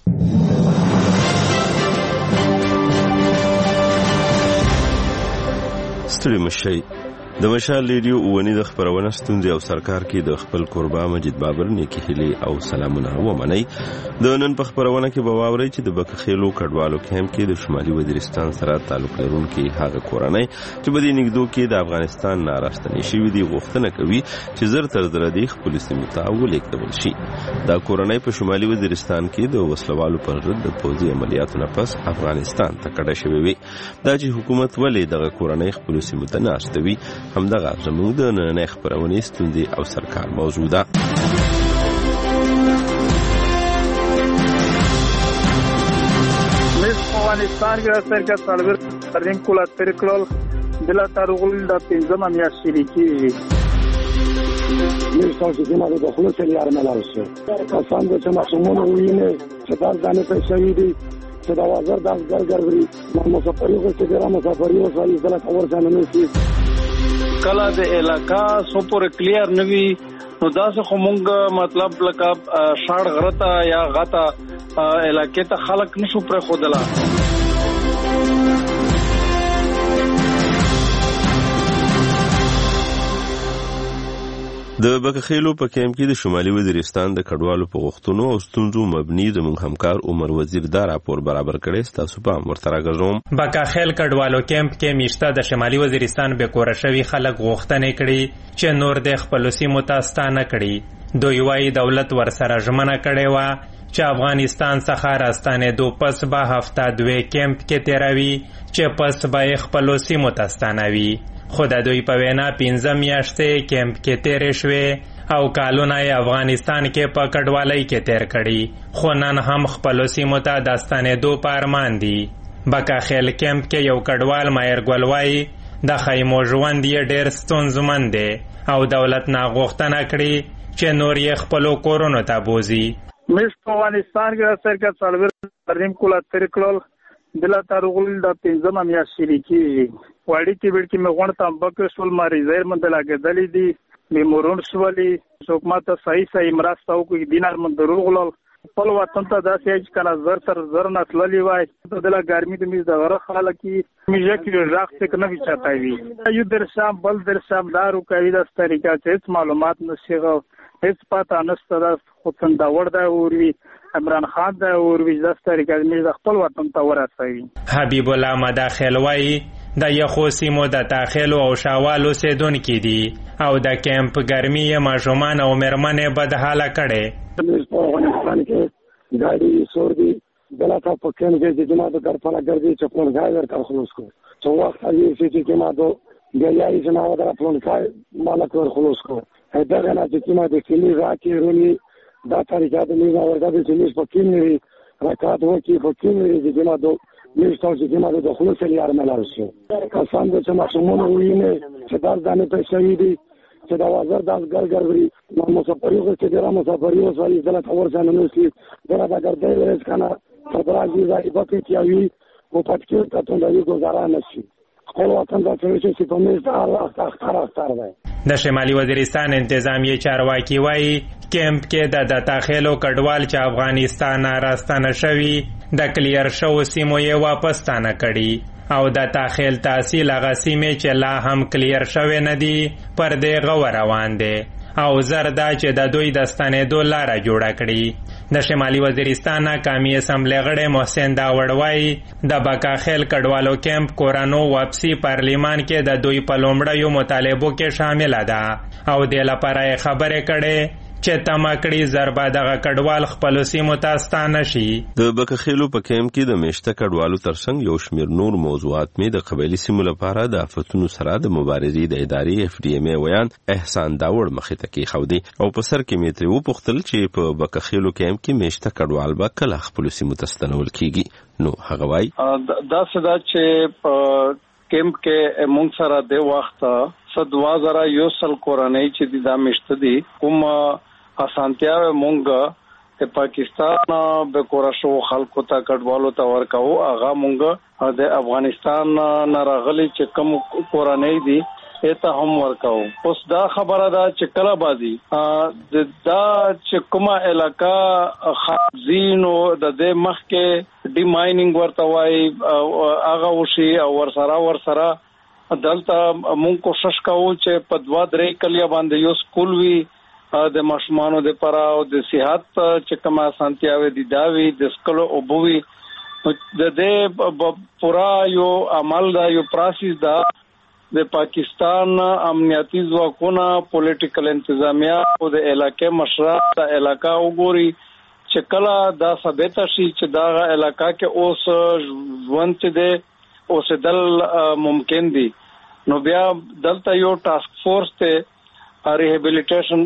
ستړي مشي د مشال ریډیو ونی د خبرونه ستونزې او سرکار کې د خپل قربا مجید بابر نیکی هلي او سلامونه ومني. د نن په خبرونه کې به واوري چې د بکخېلو کډوالو کیمپ کې د شمالي وزیرستان سره تعلق لرونکي هغه کورنۍ چې په دې نګدو کې د افغانستان ناراستنې شوې دي غوښتنه کوي چې زر تر زر د خپل سیمې ته ولیکدل شي. دا کورنۍ په شمالي وزیرستان کې د وسلوالو پر ضد د پوځي عملیاتو نه پس افغانستان ته کډه شوې وي. دا چې حکومت ولې دغه کورنۍ خپل سیمې ته ناستوي همدغه زموږ د نننۍ خبرونې ستونزې او سرکار موضوع ده. افغانستان کې سرکار سالور ترین کولا ترکلول بلا تارغول د پنځمه میاشت شریکي نشته چې ما د خپل سره یار ملارسه کسان د معصومونو ویني چې دا ځانه په شوی دي چې دا وزر د ګرګري نو مسافرینو چې ګرام مسافرینو سره ځله کور ځانه نشي کله د علاقہ سوپر کلیر نوي نو دا څه کومګ مطلب لکه شاړ غرتا یا غتا علاقې ته خلک نشو پر خودلا. د بکخېلو په کیمپ کې د شمالي وزیرستان د کډوالو په غوښتنو او ستونزو مبني زموږ همکار عمر وزیر دا راپور برابر کړی. تاسو په ورته راغږوم. بکخېل کډوالو کیمپ کې میشته د شمالي وزیرستان به کور شوی خلک غوښتنې کړي چې نور د خپل سیمو ته ستانه کړي. دوی وايي دولت ورسره ژمنه کړې و چې افغانستان څخه راستانه دو پس به هفته دوی کیمپ کې تیروي چې پس به خپل سیمو ته ستانوي. خو د دوی په وینا پنځه میاشتې کیمپ کې تیرې شوې او کالونه یې افغانستان کې په کډوالۍ کې تیر کړي خو نن هم خپلو سیمو ته د ستنېدو په ارمان دي. بکخېل کیمپ کې یو کډوال مایر ګل وایي د خیمو ژوند یې ډېر ستونزمن دی او دولت نه غوښتنه کړې چې نور یې خپلو کورونو ته بوځي. مش په افغانستان کې سرکار څلور ترنیم کولا ترکلول دلا تارغل د پنځم میاشت شریکی واړی کې وړ کې مې غوڼ ته بک سول ماري زیر من دلا کې دلی دي مې مورون سوالي څوک ماته صحیح صحیح مرسته وکړي دینار من دروغ لول خپل وطن ته داسې چې کنه زر تر زر نسللی وای دلا ګرمي د میز د غره خلک میږي کې راخ څخه نه وچاتای یو در شام بل در شام دارو کوي د طریقه چې معلومات نشيغه هیڅ پاته نشته د خو څنګه ورده اوروي عمران خان دا اوروي د طریقه میز خپل وطن ته ورسوي حبیب الله مداخل وای د یخو سیمو د داخلو او شاوالو سیدونکو دي او د کیمپ ګرمي ماشومان او مرمنې بد حاله کړي په افغانستان کې ګاډي سور دي بلا تا په کین کې چې جماعت کار پلا ګرځي چې په ځای ورکړ خلاص کو څو وخت هغه چې جماعت ګیاي جماعت در خپل کار مالک ور خلاص کو هدا غنا چې جماعت کلی راکې رونی دا طریقه د مینا ورته چې په کین لري راکات وکي په کین لري چې جماعت نشته چې جماعت د خلاص لري ارملار شي کسان چې ماشومان ویني چې دا ځانه په شهیدي چې دا وزر د ګرګروري نو مسافریو چې دا مسافریو سوالي دلته ورسانه نو سي دا دا ګرځي ورس کنه فدرالي ځای په کې یوي او پاتې ته ته د ګزارا نشي خپل وطن د څه چې په مېز دا اختار اختار دی د شمالي وزیرستان انتظامیه چارواکي وایي کیمپ کې د داخلو کډوال چې افغانستان راستانه شوي د کلیر شو سیمو یې واپس تانه کړي او د داخل تحصیل هغه سیمې چې لا هم کلیر شوی نه دي پر دې غو روان دي او زردا چې د دوی د ستنېدو لاره جوړه کړي د شمالي وزیرستان قومي اسمبلی غړی محسن داوړ وایي د بکاخیل کډوالو کیمپ کورانو واپسی پارلیمان کې د دوی په لومړیو مطالبو کې شامل ده او د لپاره خبرې کړي چې تماکړي ضربه دغه کډوال خپل سیمو ته ستانه شي د بکخیلو په کیمپ کې د میشته کډوالو ترڅنګ یو شمیر نور موضوعات می د قبایلی سیمو لپاره د آفتونو سره د مبارزې د ادارې اف ډي ام ای ویان احسان داوړ مخې ته کې خودي او په سر کې میتري و پختل چې په بکخیلو کیمپ کې میشته کډوال به کله خپل سیمو ته ستنول کیږي نو هغه وای دا صدا چې په کیمپ کې مونږ سره د وخت صد وزره یو سل کورنۍ چې د میشته دي کوم اسانتیا مونږ د پاکستان به کورشو خلکو ته کډوالو ته ورکاو هغه مونږ د افغانستان نه راغلي چې کوم کورنۍ دي ته هم ورکاو اوس دا خبره ده چې کله بازي دا چې کومه علاقہ خازینو د دې مخ کې ډی ماینینګ ورته وای هغه وشي او ورسره ورسره دلته مونږ کوشش کوو چې په دوا درې کلیه باندې یو سکول وي د ماشومانو د پاره او د صحت چې کومه سنتیاوي دي داوي د سکلو او بووي د دې پورا یو عمل دا یو پروسس دا د پاکستان امنیتي ځواکونه پولیټیکل انتظامیه او د علاقې مشران د علاقہ وګوري چې کله دا ثابت شي چې دا علاقہ کې اوس ژوند چې دی اوس دل ممکن دي نو بیا دلته یو ټاسک فورس ته ریهابیلیټیشن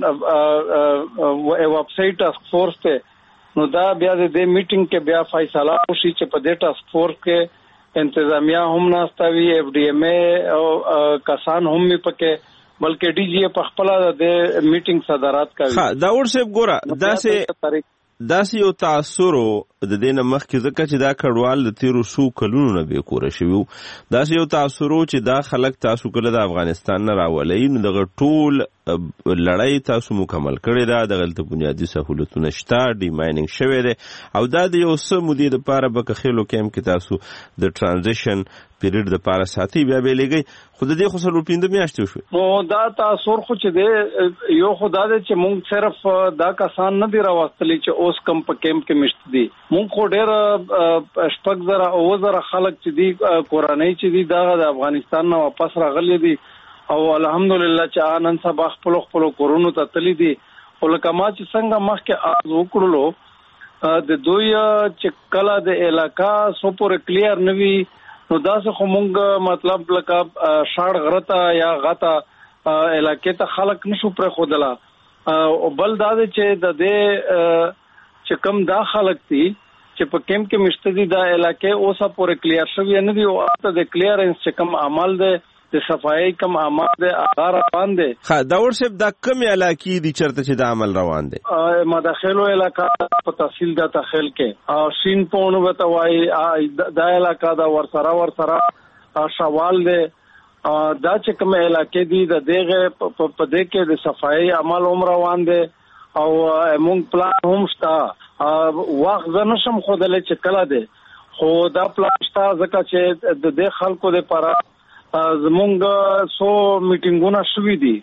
ویب سایټ ټاسک فورس ته نو دا بیا د دې میټینګ کې بیا فیصله وشي چې په دې ټاسک فورس کې انتظامیه هم ناستوي اف ډي ام ای او کسان هم پکې بلکې ډي جی په خپل د میټینګ صدارت کوي ها دا ورسې ګوره دا سه داسې یو تاثر د دې نه مخکې ځکه چې دا کډوال د تیرو څو کلونو نه بې کوره شوي وو داسې یو تاثر چې دا خلک تاسو کله د افغانستان نه راولئ نو دغه ټول لړۍ تاسو مکمل کړې ده دغلته بنیادي سهولتونه شته ډي ماینینګ شوی دی او دا د یو څه مودې دپاره بکخیلو کیمپ کې تاسو د ټرانزیشن پیریډ دپاره ساتي بیا به لګئ خو د دې خو څلور پنځه میاشتې وشوې نو دا تاثر خو چې دی یو خو دا دی چې مونږ صرف دا کسان نه دي راوستلي چې اوس کم په کیمپ کې مشت دي مونږ خو ډېر شپږ زره اووه زره خلک چې دي کورنۍ چې دي دا د افغانستان نه واپس راغلي دي او الحمدلله چې نن سبا خپل خپل کورونو ته تللي دي خو لکه ما چې څنګه مخکې عرض وکړلو د دوی چې کله د علاقہ سو پورې کلیر نه وي نو داسې خو مونږ مطلب لکه شاړ غرته یا غته علاقې ته خلک نشو پرې ښودله او بل دا دی چې د دې چې کم دا خلک دي چې په کیمپ کې مشته دي دا علاقې اوسه پورې کلیر شوی نه دي او اته د کلیرنس چې کم عمل دی د صفایي کم اعمال د هغه روان دي. ها داور صاحب دا کم علاقې دي چرته چې دا عمل روان دي؟ مداخلو علاقہ په تحصیل د تخیل کې شین پونو وتوای دا علاقہ دا ورسره ورسره شوال دي. دا چې کوم علاقې دي د دغه په دې کې د صفایي عمل هم روان دي او موږ پلان هم شته. وخت زنه شم خودل چې کله دي خو دا پلان شته ځکه چې د دې خلکو لپاره زمونږ سو میټینګونه شوي دي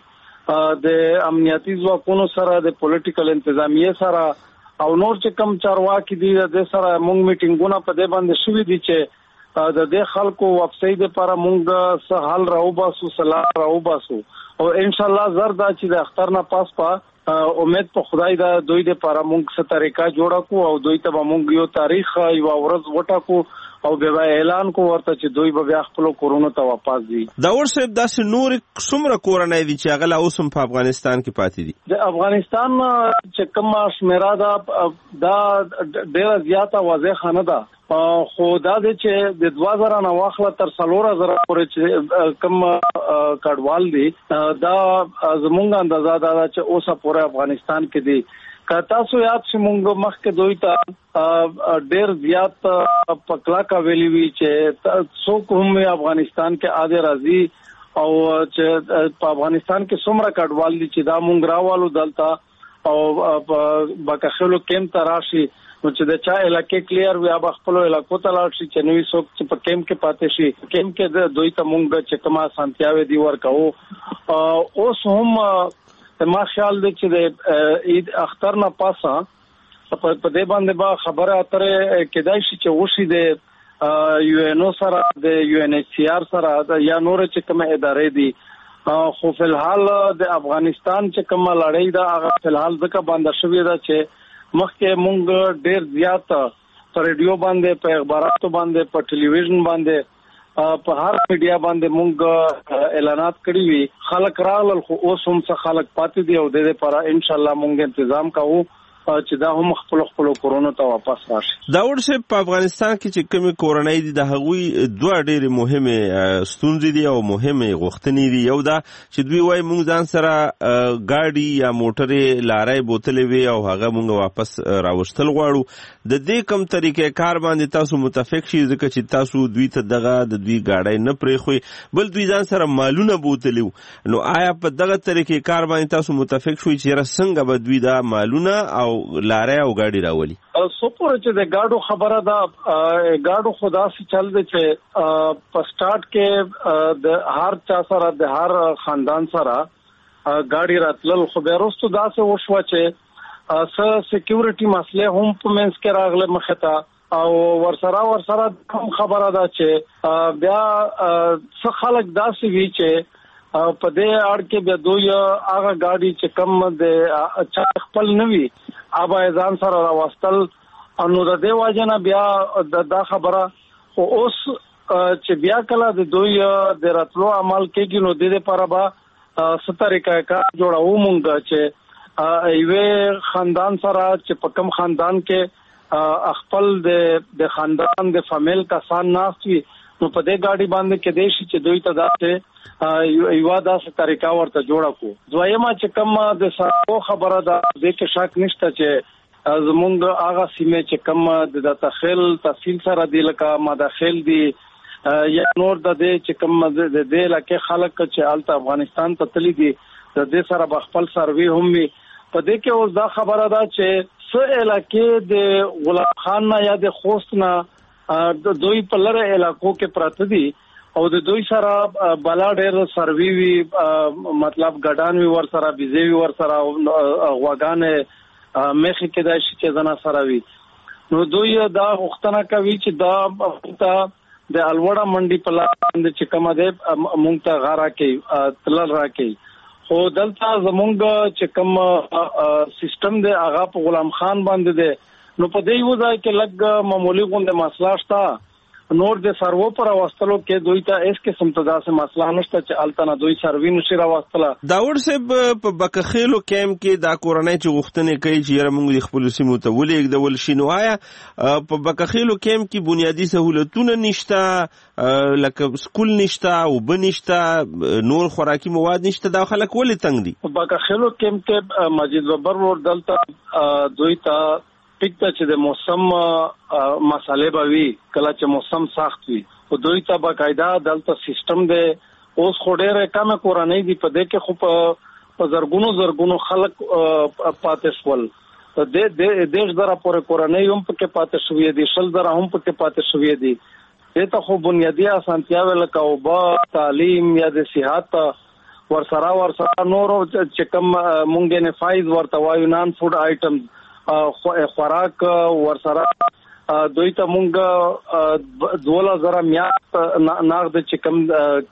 د امنیتي ځواکونو سره د پولیټیکل انتظامیه سره او نور چې کم چارواکي دي د سره موږ میټینګونه په دې باندې شوي دي چې د دې خلکو واپسۍ لپاره موږ سه حل راو باسو صلاح راو باسو او ان شاء الله زردا چې د اختر نه پاس په امید په خدای دا دوی لپاره موږ څه طریقه جوړه کو او دوی ته موږ یو تاریخ یو ورځ وټاکو او بیا اعلان کو ورته چې دوی به بیا خپل کورونو ته واپس دي. داور صاحب داسې نور څومره کورنۍ دي چې هغه اوس هم په افغانستان کې پاتې دي؟ د افغانستان چې کومه شمیره ده دا ډیره زیاته واضح نه ده خو دا د چې د دوه زره نه واخله تر څلور زره پورې چې کوم کډوال دي دا زمونږ اندازه ده چې اوسه پورې افغانستان کې دي. که تاسو یاد شي مونږ مخکې دوی ته ډېر زیات پکلا کا ویلي وی چې څوک هم افغانستان کې عاده راځي او چې په افغانستان کې څومره کډوال دي چې دا مونږ راوالو دلته او بکخلو کیمپ ته راشي نو چې د چا علاقې کلیر وي هغه خپل علاقو ته لاړ شي چې نوې څوک چې په کیمپ کې پاتې شي کیمپ کې دوی ته مونږ چې کومه سانتیاوي دی ورکو اوس هم ما خیال دی چې د عید اختر نه پاسه په دې باندې با خبره اترې کېدای شي چې وشي د یو ان او سره د یو ان ایچ سی آر سره یا نور چې کومه ادارې دي خو په الحال د افغانستان چې کومه لړۍ ده هغه په الحال ځکه باندې شوې ده چې مخکې مونږ ډېر زیات په ریډیو باندې په اخباراتو باندې په ټلویزیون باندې په هر میډیا باندې مونږ اعلانات کړی وی خلک راغلل خو اوس هم څه خلک پاتې دي او د دې لپاره ان شاء الله مونږ تنظیم کوو چې دا هم خپل خپل کورونو ته واپس راشي. داور صاحب په افغانستان کې چې کومې کورنۍ دي د هغوی دوه ډېرې مهمه ستونزې دي او مهمه غوښتنې دي. یو دا چې دوی وايي مونږ ځان سره ګاډي یا موټرې لارې بوتلې وي او هغه مونږ واپس راوستل غواړو. د دې کوم طریقې کار باندې تاسو متفق شئ ځکه چې تاسو دوی ته دغه د دوی ګاډي نه پرېښوي بل دوی ځان سره مالونه بوتلې نو آیا په دغه طریقې کار باندې تاسو متفق شئ چې څنګه به دوی دا مالونه او لارې او ګاډي راولي؟ سپور چې د ګاډو خبره ده ګاډو خدا سي چل دي چې په سٹارټ کې د هر چا سره د هر خاندان سره ګاډي راتلل خو به وروسته دا څه وشو چې س سکیورټي مسله هم په منځ کې راغله مخته او ورسره ورسره کوم خبره ده چې بیا څه خلک داسې وی چې په دې اړ کې به دوی هغه ګاډي چې کم د چا خپل نوي ابا ځان سره راوستل انو د دې واجنه بیا دا خبره او اوس چې بیا کله د دوی د راتلو عمل کېږي نو د دې لپاره به ستریکا کا جوړاو مونږ چې ایوه خاندان سره چې په کم خاندان کې خپل د د خاندان د فامیل کسان ناشوي نو په دې ګاډي باندې کې دیشي چې دوی ته داسې یو داسې طریقه ورته جوړه کو. دویمه چې کوم د سارو خبره ده د کې شک نشته چې زمونږ هغه سیمه چې کوم د تخیل تحصیل سره دی لکه مداخل دی یا نور د دې چې کوم د دې لکه خلک چې الته افغانستان ته تللی دي د دې سره بخپل سروي هم وي په دې کې اوس دا خبره ده چې څه علاقې د غلام خان نه یا د خوست نه د دوی په لره علاقو کې پراته دي او د دوی سره بلا ډېر سروي وي مطلب ګډان وی ور سره بيزي وی ور سره غواګان مخې کې د شي چې زنا سره وي نو دوی دا وختنه کوي چې دا د الوړه منډي په لار باندې چې کومه ده مونږ ته غارا کې تلل راکې خو دلته زمونږ چې کوم سیستم دی هغه په غلام خان باندې دی نو په دې یو ځای کې لګ معمولی غونډه مسله شته نور د سرو پر واستلو کې دوی ته اس قسم ته داسې مسله نشته چې التنه دوی سروي نشي راوستله. داور صاحب په بکخېلو کیمپ کې دا کورنۍ چې غوښتنې کوي چې یاره موږ د خپل سیمو ته ولېږدول شي، نو آیا په بکخېلو کیمپ کې بنیادي سهولتونه نشته، لکه سکول نشته، اوبه نشته، نور خوراکي مواد نشته، دا خلک ولې تنګ دي؟ په بکخېلو کیمپ کې مسجد ببر ور دلته دوی ته ټیک ته چې د موسم مسالې به وي، کله چې موسم سخت وي خو دوی ته باقاعده دلته سیستم دی. اوس خو ډېرې کمې کورنۍ دي په دې کې، خو په زرګونو زرګونو خلک پاتې شول. دېرش زره پورې کورنۍ هم پکې پاتې شوې دي، شل زره هم پکې پاتې شوې دي. دې ته خو بنیادي اسانتیاوې لکه اوبه، تعلیم یا د صحت ورسره ورسره نورو چې کوم مونږ نه فایز ورته وایو نان فوډ آیټمز خوراک ورسره دوی ته مونږ دوله زره میاشت نقد چې کوم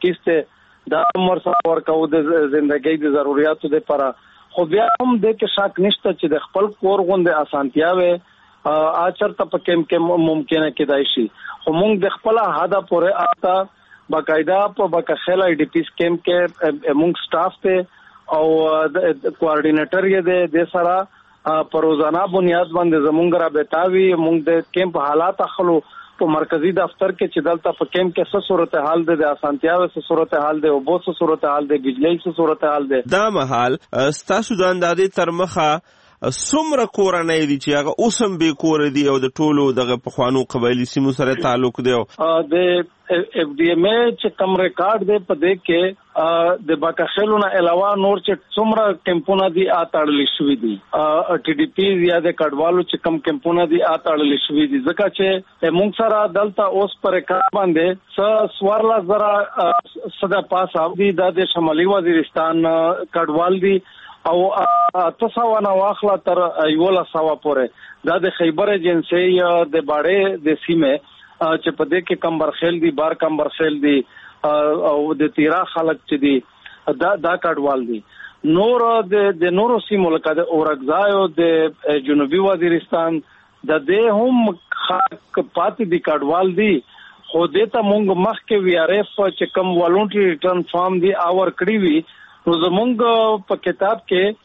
کیسته دا ورسره ورکو د ژوندۍ د ضرورتو لپاره. خو بیا هم د کې شک نشته چې د خپل کور غونډه اسانتیاوې اچرته په کېم کې ممکنه کېدای شي. خو مونږ د خپل هدا پورې آتا باقاعده په بکخېل ای ډي پی کېم کې مونږ سټاف ته او کوارډینیټر یې د سره په روزانه بنیاد باندې زمونږ رابطاوي مونږ د کیمپ حالات اخلو په مرکزی دفتر کې چې دلته په کیمپ کې څه صورتحال ده، د اسانتیاوو څه صورتحال ده، او بو څه صورتحال ده، بجلی څه صورتحال ده. دا مهال ستاسو د اندازې تر مخه څومره کورنۍ دي چې هغه اوس هم بې کوره دي او د ټولو دغه پخوانو قبایلي سیمو سره تعلق دی؟ د اف ډي ایم اے چې کوم ریکارډ دی په دې کې د بکخېلو نه علاوه نور چې څومره کیمپونه دي آتاړل شوي دي، ټي ډي پی یا د کډوالو چې کوم کیمپونه دي آتاړل شوي دي، ځکه چې موږ سره دلته اوس پر ریکارډ باندې څه سوارلا زره صدا پاس او دي د شمالي وزیرستان کډوال دي او تاسو نه واخلا تر یولا سوا پورې دا د خیبر ایجنسی د باړې د سیمه چې په دې کې کمبرخیل دي، بار کمبرخیل دي او د تیرا خلک چې دي دا دا کډوال دي. نور د نورو سیمو لکه د اورګزای او د جنوبي وزیرستان د دې هم خلک پاتې دي کډوال دي. خو دې ته مونږ مخکې وی آر اف چې کوم والونټری ریټرن فارم دی اور کړی وی، نو زمونږ په کتاب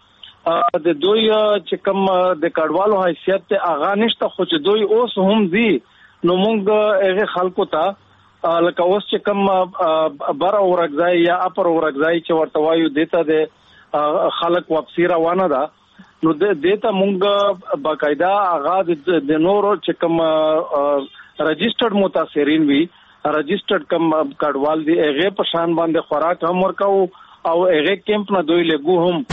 کې د دوی چې کوم د کډوالو حیثیت ته اغا نشته، خو چې دوی اوس هم دي نو مونږ هغه خلکو ته لکه اوس چې کوم بر اورګزای یا اپر اورګزای چې ورته وایو دیته د خلک واپسی روانه ده، نو دیته مونږ باقاعده اغا د نورو چې کوم رجسټرډ متاثرین وي، رجسټرډ کوم کډوال دي، هغه په شان باندې خوراک هم ورکاو او هغه کیمپ نه دوی لګو هم.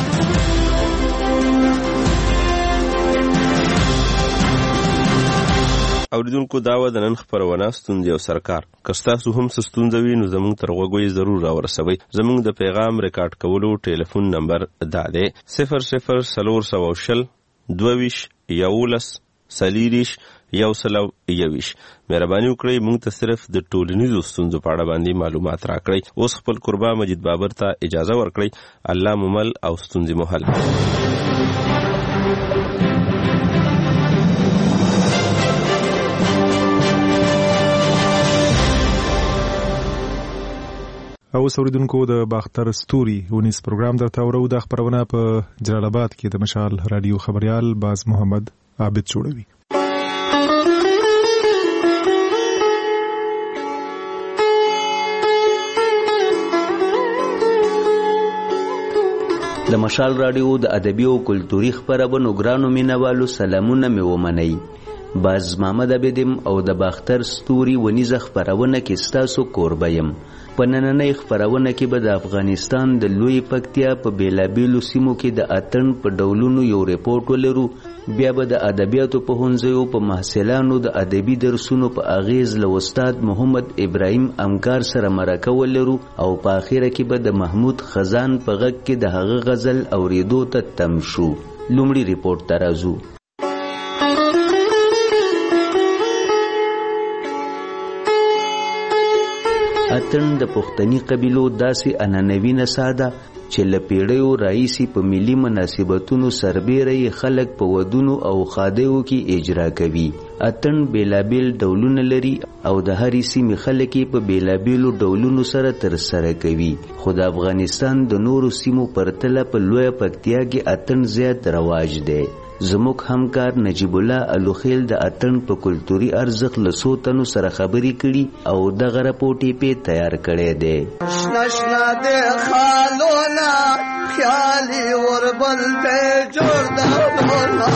اوریدونکو دا و د نن خبرونه ستوندې او سرکار کستاسو هم ستوندوي نو زموږ تر غوږی ضرور راورسوي. زموږ د پیغام ریکارډ کولو ټلیفون نمبر دا دی صفر صفر سلور سو شل دویش یولس سلیریش یو سلو یویش. مهرباني وکړئ موږ ته صرف د ټولنیزو ستونزو په اړه باندې معلومات راکړئ. اوس خپل قربا مجید بابر ته اجازه ورکړئ. الله ممل او ستونزې محل. او اوریدونکو د باختر ستوري ونیس پروګرام درته ورو د خبرونه په جلال آباد کې د مشال رادیو خبريال باز محمد عابد جوړوي. د مشال رادیو د ادبي او کلتوري خبرونو ګرانو مینوالو سلامونه مې ومنئ. باز محمد عابدم او د باختر ستوري ونیز خبرونه کې ستاسو کوربه یم. په نننۍ خبرونه کې به د افغانستان د لوی پکتیا په بیلابیلو سیمو کې د اتن په ډولونو یو ریپورت ولرو. بیا به د ادبیاتو په هنځیو په محصلانو د ادبي درسونو په اغیز له استاد محمد ابراهیم امکار سره مرکه ولرو او په اخیره کې به د محمود خزان په غږ کې د هغه غزل اوریدو ته تم شو. لومړی ریپورت ته راځو. اتن د پښتني قبیلو داسې عنعنوي نڅا ده چې له پیړیو راهیسې په ملي مناسبتونو سربیره خلک په ودونو او خادیو کې اجرا کوي. اتن بیلابیل ډولونه لري او د هرې سیمې خلک په بیلابیلو ډولونو سره ترسره کوي. خو د افغانستان د نورو سیمو پرتله په لویه پکتیا کې اتن زیات رواج دی. زموږ همکار نجیب الله الوخیل د اتن په کلتوري ارزښت له څو تنو سره خبرې کړي او دغه راپورټ یې پې تیار کړی دی. شنه شنه د خالونه خیالي وربل ته جوړ ده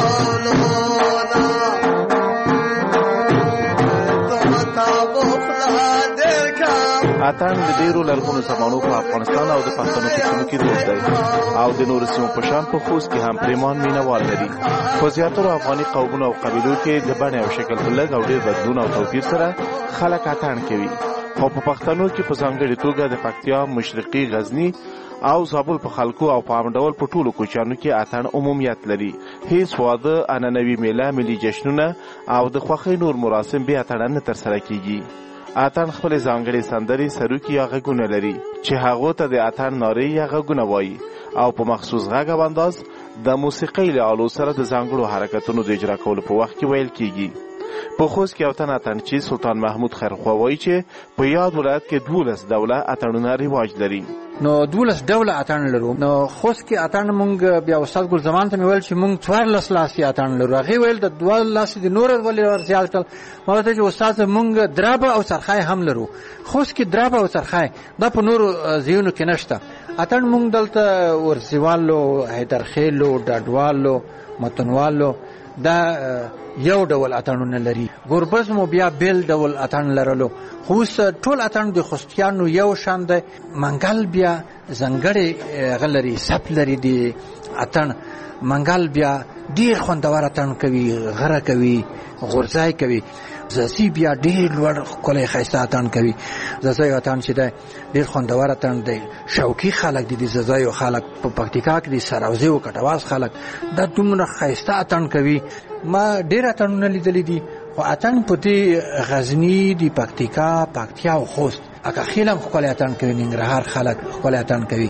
اتن د ډیرو لرغونو زمانو په افغانستان او د پښتنو په سیمو کې دود دی او د نورو سیمو په شان په خوست کې هم پریمان مینوال لري. په زیاترو افغاني قومونو او قبیلو کې د بڼې او شکل په لږ او ډیر بدلون او توپیر سره خلک اتن کوي. خو په پښتنو کې په ځانګړې توګه د پکتیا، مشرقي، غزني او زابل په خلکو او په عام ډول په ټولو کوچیانو کې اتن عمومیت لري. هیڅ واده، عنعنوي میله، ملي جشنونه او د خوښۍ نور مراسم بې اتڼه نه ترسره کیږي. اتن خپل ځانګړي سندري، سروکي یا غږونه لري چې هغه ته د اتن نارې یا غږونه وایي او په مخصوص غږ او انداز د موسیقۍ له آلو سره د ځانګړو حرکتونو د اجرا کولو په وخت کې ویل کیږي. په خوست کې یو تن اتنچي سلطان محمود خیرخوا وایي چې په یاد ولایت کې دولس ډوله اتڼونه رواج لري. نو دولس ډوله اتڼ لرو. نو خوست کې اتڼ مونږ بیا استاد ګل زمان ته ویل چې مونږ څوارلس لاسي اتڼ لرو. هغه ویل د دوه لاسي د نور ولې ور زیات کړ. ما ته چې استاد مونږ درابه او سرخای هم لرو. خوست کې درابه او سرخای دا په نورو ځایونو کې نشته. اتڼ مونږ دلته ورسیوالو، حیدرخیلو، ډاډوالو، متنوالو دا یو ډول اتڼونه لري. ګوربز مو بیا بیل ډول اتڼ لرلو. خو ټول اتڼ د خوستیانو یو شان دی. منګل بیا ځانګړی غلري سپ لري. دی اتڼ منګل بیا ډیر خوندور اتڼ کوي، غره کوي، غورځای کوي. زسی بیا ډیر لوړ ښکلی ښایسته اتڼ کوي. زسی اتڼ چې دی ډیر خوندور اتڼ دی. شوقي خلک دي، د ززایو خلک په پکتیکا کې دي، سراوزي او کټواز خلک دا دومره ښایسته اتڼ کوي. ما ډیر اتڼونه لیدلي دي. خو اتڼ په دې غزني دي، پکتیکا، پکتیا او خوست اکه خیلم ښکلی اتڼ کوي. ننګرهار خلک ښکلی اتڼ کوي.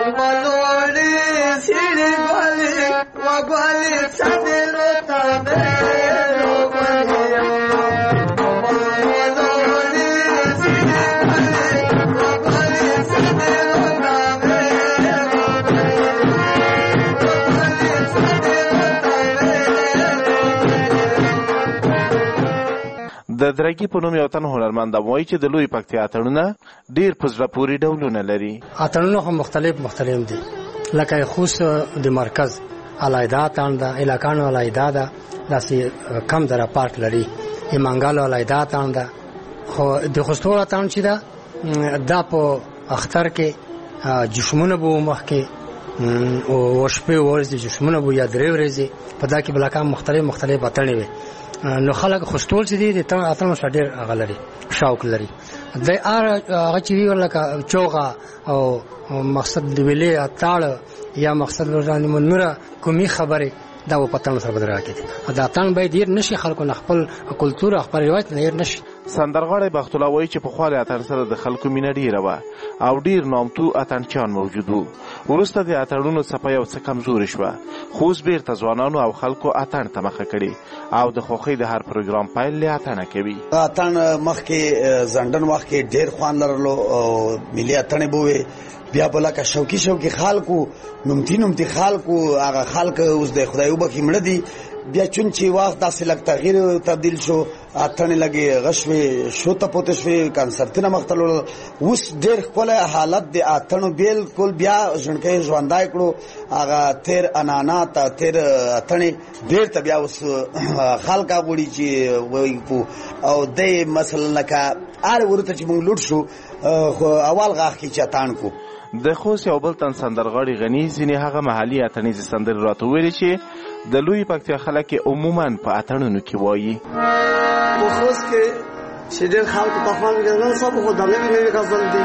د درګي په نوم یو تن هنرمند وایي چې د لوی پکتیا اتڼونه ډیر په زړه پورې ډولونه لري. اتڼونه هم مختلف مختلف دي. لکه خوست د مرکز علایده اتڼ ده، علاقانو علایده ده، داسې کم دره پارک لري. ایمانګالو علایده اتڼ ده. خو د خوستو اتڼ چې ده دا په اختر کې جشمونه به مخکې او شپې ورځې جشمونه به یا درې ورځې په دا کې بلاکان مختلف مختلف اتڼې وي. نو خلک خوستول چې دي د اتڼ سره ډېر هغه لري، شوق لري. د هغه چې وي لکه چوغه او مقصد د ویلې اتاړ یا مقصد ورځانې منوره کومي خبرې دا په پتن سره بدل راکړي. دا اتڼ باید ډېر نشي، خلکو نه خپل کلتور خپل روایت نه ډېر نشي. سندرغاړی بخت الله وایي چې په خاله اتڼ سره د خلکو مینه ډیره وه او ډیر نامتو اتڼچیان موجود وو. وروسته د اتڼونو څپه یو څه کمزورې شوه، خو اوس بیرته ځوانانو او خلکو اتڼ ته مخه کړي او د خوښۍ د هر پروګرام پیل له اتڼه کوي. اتڼ مخکې زنډن وخت کې ډیر خوان لرلو او ملي اتڼې به وې. بیا په لکه شوقي شوقي خلکو، نومتي نومتي خلکو، هغه خلک اوس د خدای وبخښي مړه دي. بیا چون چې وخت داسې لږ تغییر تبدیل شو، اتڼې لګې غشوې، شوته پوته شوې، کنسرتونه مخته لاړل. اوس ډېر ښکلی حالت د اتڼو بالکل بیا ژوندکی ژوندی کړو. هغه تېر عنعنات تېر اتڼې بېرته بیا اوس خلک غواړي چې وایي کو او دی مثلا لکه هر ورته چې موږ لوټ شو خو اول غاښ کې چې اتڼ کو. د خوست یو بل تن سندرغاړي غني ځینې هغه محلي اتڼیزې سندرې راته ویلې چې د لوی پکتیا خلک عموما په اتڼونو کې وایي. په خوست کې چې ډېر خلکو ته خوند کوي، نن سبا خو د نوي نوي غزل دي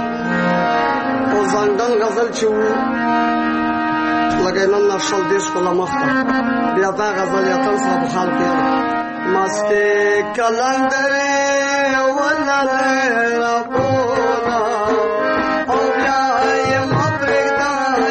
او ځانګړن غزل چې وو لکه نن نشل دېرش کاله مخته بیا دا غزل یې اتڼ سره په خال کې مستې کلندرې ولرې ربونه او بیا یې مه پرېږده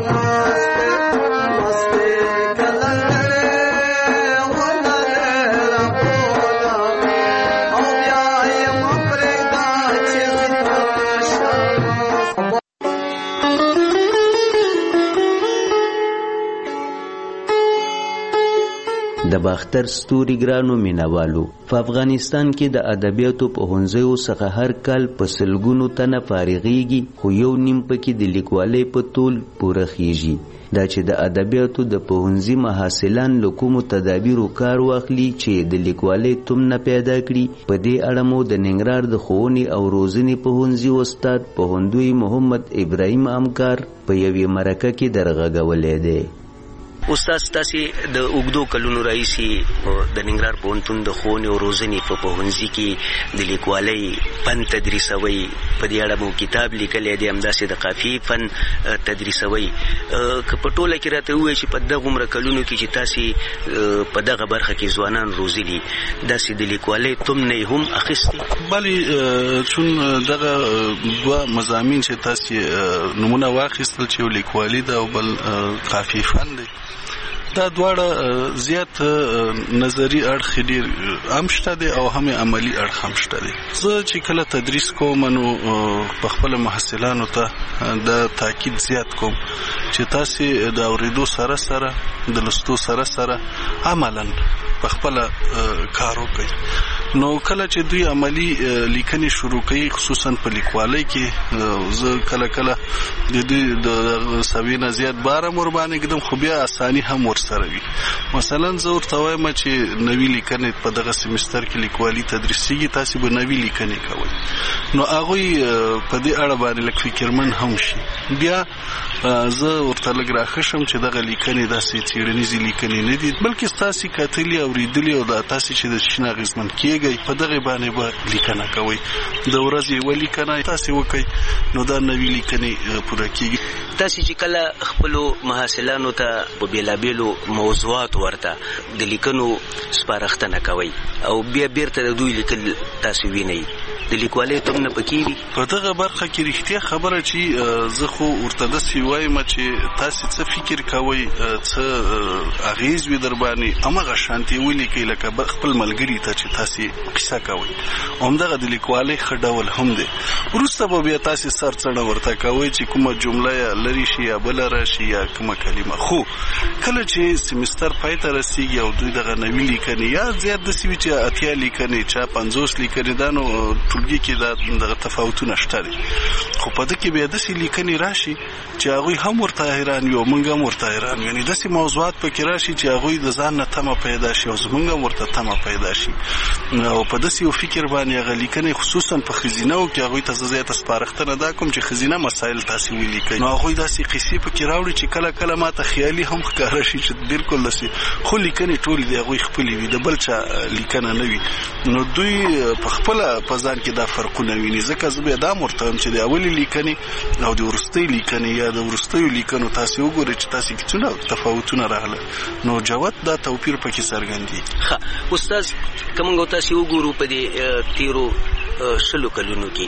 د باختر ستوري ګرانو مینوالو په افغانستان کې د ادبیاتو په هنځیو څخه هر کال په سلګونو تنه فارغېږي، خو یو نیم پکې د لیکوالۍ په طول پوره خیږي. دا چې د ادبیاتو د پوهنځي محصلان له کومو تدابیرو کار واخلي چې د لیکوالۍ تمنه پیدا کړي، په دې اړه مو د ننګرهار د ښوونې او روزنې پوهنځي استاد پوهندوی محمد ابراهیم امکار په یوې مرکه کې درغږولی دی. استاد تاسو د اوګدو کلونو راځي د ننګرهار پوهنتون د ښوونې او روزنې په پوهنځي کې د لیکوالۍ فن تدریسوي، په دې اړه مو کتاب لیکلی دی، همداسې د قافیې فن تدریسوي. که په ټوله کې راته ووایي چې په دغه عمره کلونو کې چې تاسو په دغه برخه کې ځوانان روزلي، داسې د لیکوالۍ تمنه یې هم اخیستې؟ بلې، چون دغه دوه مضامین چې تاسو نمونه واخیستل چې یو لیکوالي ده او بل قافیې فن دی، دا دواړه زیات نظری اړخ ډیر هم شته دي او هم عملی اړخ هم شته دي. زه چې کله تدریس کوم نو په خپل محصلانو ته دا تاکید زیات کوم چې تاسو د اوریدو سره سره د لستو سره سره عملاً په خپل کار وکړي. نو کله چې دوی عملی لیکنې شروع کوي، خصوصا په لیکوالۍ کې، زه کله کله د دوی د سوینه زیات بار مور باندې کدم خو بیا اسانی هم ورسره وي. مثلا زه ورته وایم چې نوی لیکنې په دغه سیمستر کې لیکوالي تدریسیږي، تاسو به نوی لیکنې کوئ، نو هغه په دې اړه باندې لږ فکرمن هم شي. بیا زه ورته لږ راخښم چې دغه لیکنې داسې څېړنیزې لیکنې نه دي، بلکې تاسو کتلي اوریدلي او دا تاسو چې د شنه اغېزمن کېږئ په دغه باندې به لیکنه کوئ. د ورځې یوه لیکنه تاسو وکئ، نو دا نوی لیکنې پوره کېږي. تاسو چې کله خپلو محصلانو ته په بېلابېلو موضوعات ورته د لیکنو سپارښتنه کوئ او بیا بیرته د دوی لیکل تاسو وینئ، د لیکوالۍ تمنه پکې وي؟ په دغه برخه کې رښتیا خبره چې زه خو ورته داسې وایم چې تاسو څه فکر کوئ، څه اغېز وي در باندې، هماغه شانتې ولیکئ لکه خپل ملګري ته چې تاسو قصه کوئ. همدغه د لیکوالۍ ښه ډول هم دی. وروسته به بیا تاسو سرڅنډه ورته کوئ چې کومه جمله لري شي یا بله راشي یا کومه کلمه. خو کله چې سیمستر پای ته رسیږي او دوی دغه نوي لیکنې یا زیات داسې وي چې اتیا لیکنې چا پنځوس لیکنې دا نو ټولګي کې دا دغه تفاوتونه شته دي. خو په دې کې بیا داسې لیکنې راشي چې هغوی هم ورته حیران وي او موږ هم ورته حیران وي. یعنې داسې موضوعات پکې راشي چې هغوی د ځان نه تمه پیدا شي او زموږ هم ورته تمه پیدا شي. او په داسې یو فکر باندې هغه لیکنې خصوصا په ښځینهو کې هغوی ته زه زیاته سپارښتنه دا کوم چې ښځینه مسایل تاسې ولیکئ. نو هغوی داسې قصې پکې راوړي چې کله کله ما ته خیالي هم ښکاره شي چې بالکل داسې، خو لیکنې ټولې د هغوی خپلې وي، د بل چا لیکنه نه وي. نو دوی په خپله په ځان کې دا فرقونه ویني. ځکه زه بیا دا هم ورته وایم چې د اولې لیکنې او د وروستۍ لیکنې یا د وروستیو لیکنو تاسې وګورئ چې تاسې کې څونه تفاوتونه راغله، نو جوت دا توپیر پکې څرګندېږي. ښه استاد، که موږ تاسې وګورو په دې تیرو شلو کلونو کې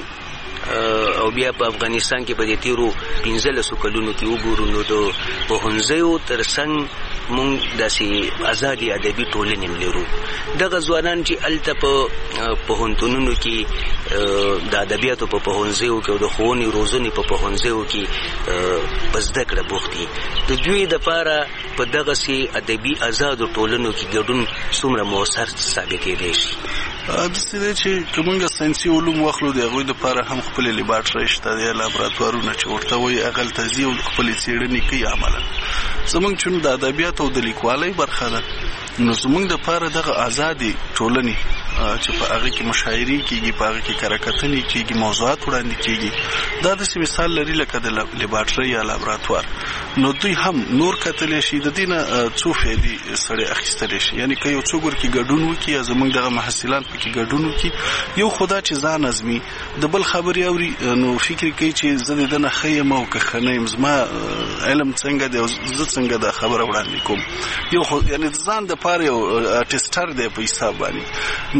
او بیا په افغانستان کې په دې تیرو پنځلسو کلونو کې وګورو، نو د پوهنځیو تر څنګ مونږ داسې ازادي ادبي ټولنې لرو. دغه ځوانان چې هلته په پوهنتونونو کې د ادبیاتو په پوهنځیو کې او د ښوونې روزنې په پوهنځیو کې په زده کړه بوخت دي، د دوی دپاره په دغسې ادبي ازادو ټولنو کې ګډون څومره مؤثر ثابتېدی شي؟ داسې دی چې که موږ ساینسي علوم واخلو، د هغوی دپاره هم خپلې لیبارټرۍ شته دي، لابراتوارونه چې ورته وایي، هغلته ځي او خپلې څېړنې کوي عملا. زموږ چون د ادبیاتو او د لیکوالۍ برخه ده، نو زموږ دپاره دغه ازادې ټولنې چې په هغه کې مشاعرې کېږي، په هغه کې کره-کتنې کېږي، موضوعات وړاندې کېږي، دا داسې مثال لري لکه د لیبارټرۍ یا لابراتوار. نو دوی هم نور کتلی شي، د دې نه څو فایدې سړی اخیستلی شي. یعنې که یو څوک ورکې ګډون وکړي یا زموږ دغه محصلان پکې ګډون وکړي، یو خو دا چې ځان ازمي، د بل خبرې اوري، نو فکر کوي چې زه د ده نه ښه یم او که ښه نه یم، زما علم څنګه دی او زه څنګه دا خبره وړاندې کوم. یو خو یعنې ځان دپاره یو ټسټر دی په حساب باندې. نو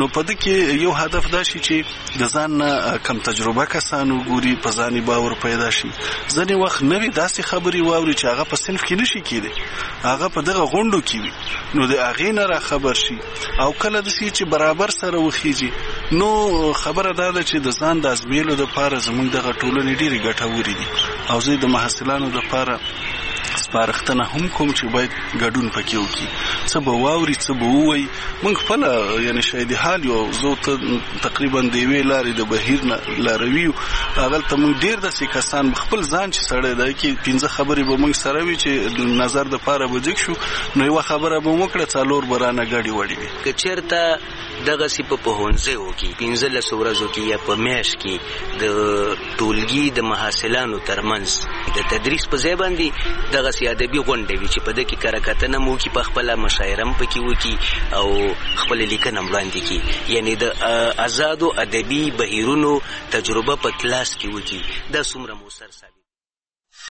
نو په دې کې یو هدف دا شي چې د ځان نه کم تجربه کسانو ګوري په ځاني باور پیدا شي. ځینې وخت نوې داسې خبرې واوري چې هغه په صنف کې نشي کېدی، هغه په دغه غونډو کې وي، نو د هغې نه را خبر شي. او کله داسې چې برابر سره وخیږي نو خبره دا ده چې د ځان د ازمېلو دپاره زموږ دغه ټولنې ډېرې ګټورې دي. او زه د محصلانو دپاره سپارښتنه هم کوم چې باید ګډون پکې وکړي، څه به واوري څه به ووایي. موږ خپله یعنې شاید حال یو زه ته تقریبا د یوې لارې د بهیر نه لاروي یو، هغلته موږ ډېر داسې کسان خپل ځان چې سړی دی کې پنځه خبرې به موږ سره وي چې نظر دپاره به جګ شو، نو یوه خبره به مو وکړه څلور به رانه ګډې وړې وي. که چېرته دغسې په پوهنځیو کې پنځلسو ورځو کې یا په میاشت کې د ټولګي د محصلانو ترمنځ د تدریس په ځای باندې دغسې ادبي غونډې وي چې په ده کې کره کتنه مو وکړي، په خپله مشاعره هم پکې وکړي او خپله لیکنه هم وړاندې کړي، یعنې د ازادو ادبي بهیرونو تجربه په کلاس کې وکړي. دا څومره مؤثر ثابت